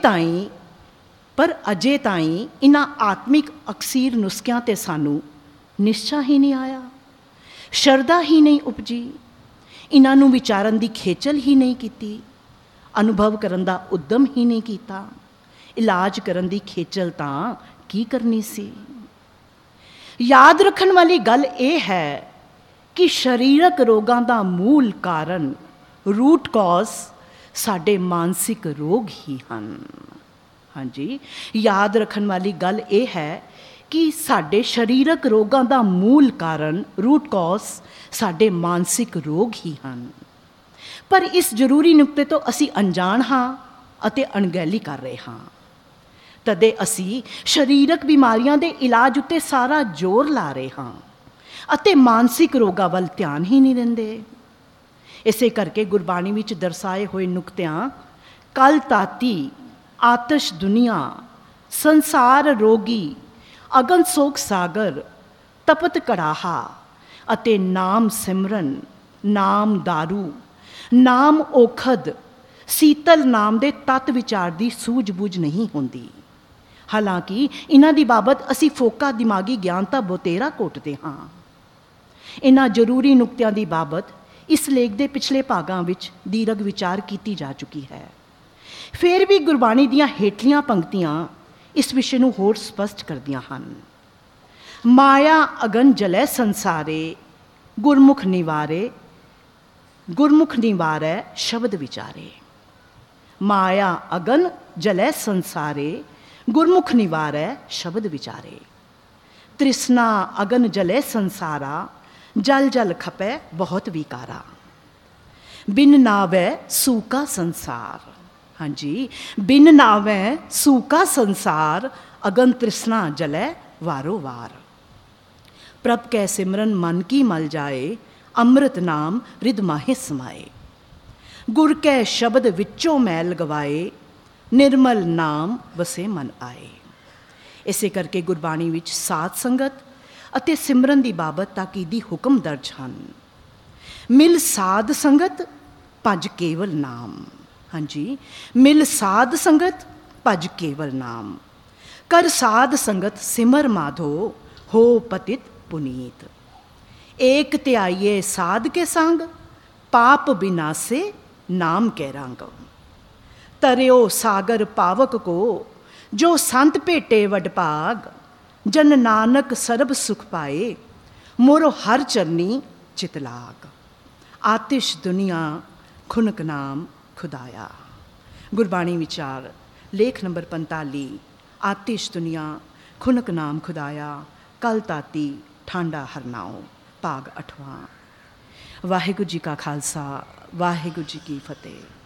ਅਜੇ ਤਾਈਂ ਇਹਨਾਂ ਆਤਮਿਕ ਅਕਸੀਰ ਨੁਸਖਿਆਂ ਤੇ ਸਾਨੂੰ ਨਿਸ਼ਚਾ ਹੀ ਨਹੀਂ ਆਇਆ, ਸ਼ਰਧਾ ਹੀ ਨਹੀਂ ਉਪਜੀ, ਇਹਨਾਂ ਨੂੰ ਵਿਚਾਰਨ ਦੀ ਖੇਚਲ ਹੀ ਨਹੀਂ ਕੀਤੀ, ਅਨੁਭਵ ਕਰਨ ਦਾ ਉਦਮ ਹੀ ਨਹੀਂ ਕੀਤਾ। ਇਲਾਜ ਕਰਨ ਦੀ ਖੇਚਲ ਤਾਂ ਕੀ ਕਰਨੀ ਸੀ। ਯਾਦ ਰੱਖਣ ਵਾਲੀ ਗੱਲ ਇਹ ਹੈ ਕਿ ਸਰੀਰਕ ਰੋਗਾਂ ਦਾ ਮੂਲ ਕਾਰਨ, ਰੂਟ ਕਾਜ਼, ਸਾਡੇ ਮਾਨਸਿਕ ਰੋਗ ਹੀ ਹਨ। ਹਾਂਜੀ, ਯਾਦ ਰੱਖਣ ਵਾਲੀ ਗੱਲ ਇਹ ਹੈ ਕਿ ਸਾਡੇ ਸਰੀਰਕ ਰੋਗਾਂ ਦਾ ਮੂਲ ਕਾਰਨ, ਰੂਟ ਕਾਜ਼, ਸਾਡੇ ਮਾਨਸਿਕ ਰੋਗ ਹੀ ਹਨ। ਪਰ ਇਸ ਜ਼ਰੂਰੀ ਨੁਕਤੇ ਤੋਂ ਅਸੀਂ ਅਣਜਾਣ ਹਾਂ ਅਤੇ ਅਣਗਹਿਲੀ ਕਰ ਰਹੇ ਹਾਂ। ਤਦੇ ਅਸੀਂ ਸਰੀਰਕ ਬਿਮਾਰੀਆਂ ਦੇ ਇਲਾਜ ਉੱਤੇ ਸਾਰਾ ਜ਼ੋਰ ਲਾ ਰਹੇ ਹਾਂ ਅਤੇ ਮਾਨਸਿਕ ਰੋਗਾਂ ਵੱਲ ਧਿਆਨ ਹੀ ਨਹੀਂ ਦਿੰਦੇ। ਇਸੇ ਕਰਕੇ ਗੁਰਬਾਣੀ ਵਿੱਚ ਦਰਸਾਏ ਹੋਏ ਨੁਕਤਿਆਂ ਕਲ ਤਾਤੀ, ਆਤਸ਼ ਦੁਨੀਆ, ਸੰਸਾਰ ਰੋਗੀ, ਅਗਨ ਸੋਕ ਸਾਗਰ, ਤਪਤ ਕੜਾਹਾ ਅਤੇ ਨਾਮ ਸਿਮਰਨ, ਨਾਮ ਦਾਰੂ, ਨਾਮ ਔਖਦ, ਸੀਤਲ ਨਾਮ ਦੇ ਤੱਤ ਵਿਚਾਰ ਦੀ ਸੂਝ-ਬੂਝ ਨਹੀਂ ਹੁੰਦੀ। ਹਾਲਾਂਕਿ ਇਹਨਾਂ ਦੀ ਬਾਬਤ ਅਸੀਂ ਫੋਕਾ ਦਿਮਾਗੀ ਗਿਆਨ ਤਾਂ ਬਤੇਰਾ ਘੋਟਦੇ ਹਾਂ। ਇਹਨਾਂ ਜ਼ਰੂਰੀ ਨੁਕਤਿਆਂ ਦੀ ਬਾਬਤ ਇਸ ਲੇਖ ਦੇ ਪਿਛਲੇ ਭਾਗਾਂ ਵਿੱਚ ਦੀਰਘ ਵਿਚਾਰ ਕੀਤੀ ਜਾ ਚੁੱਕੀ ਹੈ। ਫਿਰ ਵੀ ਗੁਰਬਾਣੀ ਦੀਆਂ ਹੇਠਲੀਆਂ ਪੰਕਤੀਆਂ ਇਸ ਵਿਸ਼ੇ ਨੂੰ ਹੋਰ ਸਪਸ਼ਟ ਕਰਦੀਆਂ ਹਨ। ਮਾਇਆ ਅਗਨ ਜਲੈ ਸੰਸਾਰੇ, ਗੁਰਮੁਖ ਨਿਵਾਰੇ, ਗੁਰਮੁਖ ਨਿਵਾਰੈ ਸ਼ਬਦ ਵਿਚਾਰੇ। ਮਾਇਆ ਅਗਨ ਜਲੈ ਸੰਸਾਰੇ, ਗੁਰਮੁਖ ਨਿਵਾਰੈ ਸ਼ਬਦ ਵਿਚਾਰੇ। ਤ੍ਰਿਸ਼ਨਾ ਅਗਨ ਜਲੈ ਸੰਸਾਰਾ, ਜਲ ਜਲ ਖਪੈ ਬਹੁਤ ਵਿਕਾਰਾ। ਬਿਨ ਨਾਵੈ ਸੂਕਾ ਸੰਸਾਰ, ਹਾਂਜੀ, ਬਿਨ ਨਾਵੈ ਸੂਕਾ ਸੰਸਾਰ, ਅਗਨ ਤ੍ਰਿਸ਼ਨਾ ਜਲੈ ਵਾਰੋ ਵਾਰ। ਪ੍ਰਭ ਕੈ ਸਿਮਰਨ ਮਨ ਕੀ ਮਲ ਜਾਏ, ਅੰਮ੍ਰਿਤ ਨਾਮ ਰਿਦ ਮਾਹੇ ਸਮਾਏ। ਗੁਰ ਕੈ ਸ਼ਬਦ ਵਿੱਚੋਂ ਮੈਲ ਗਵਾਏ, ਨਿਰਮਲ ਨਾਮ ਵਸੇ ਮਨ ਆਏ। ਇਸੇ ਕਰਕੇ ਗੁਰਬਾਣੀ ਵਿੱਚ ਸਾਧ ਸੰਗਤ ਅਤੇ ਸਿਮਰਨ ਦੀ ਬਾਬਤ ਤਾਕੀਦੀ ਹੁਕਮ ਦਰਜ ਹਨ। ਮਿਲ ਸਾਧ ਸੰਗਤ ਭਜ ਕੇਵਲ ਨਾਮ, ਹਾਂਜੀ, ਮਿਲ ਸਾਧ ਸੰਗਤ ਭਜ ਕੇਵਲ ਨਾਮ। ਕਰ ਸਾਧ ਸੰਗਤ ਸਿਮਰ ਮਾਧੋ, ਹੋ ਪਤਿਤ ਪੁਨੀਤ। ਏਕ ਧਿਆਈਏ ਸਾਧ ਕੇ ਸੰਗ, ਪਾਪ ਬਿਨਾਸੇ ਨਾਮ ਕੇ ਰੰਗ। ਤਰਿਓ ਸਾਗਰ ਪਾਵਕ ਕੋ, ਜੋ ਸੰਤ ਭੇਟੇ ਵਡ ਭਾਗ। ਜਨ ਨਾਨਕ ਸਰਬ ਸੁਖ ਪਾਏ, ਮੋਰੋ ਹਰ ਚਰਨੀ ਚਿਤ ਲਾਗ। ਆਤਿਸ਼ ਦੁਨੀਆ ਖੁਨਕ ਨਾਮ ਖੁਦਾਇਆ। ਗੁਰਬਾਣੀ ਵਿਚਾਰ ਲੇਖ ਨੰਬਰ 45, ਆਤਿਸ਼ ਦੁਨੀਆ ਖੁਨਕ ਨਾਮ ਖੁਦਾਇਆ, ਕਲ ਤਾਤੀ ਠਾਂਡਾ ਹਰਨਾਓ, ਭਾਗ 8ਵਾਂ। ਵਾਹਿਗੁਰੂ ਜੀ ਕਾ ਖਾਲਸਾ, ਵਾਹਿਗੁਰੂ ਜੀ ਕੀ ਫਤਿਹ।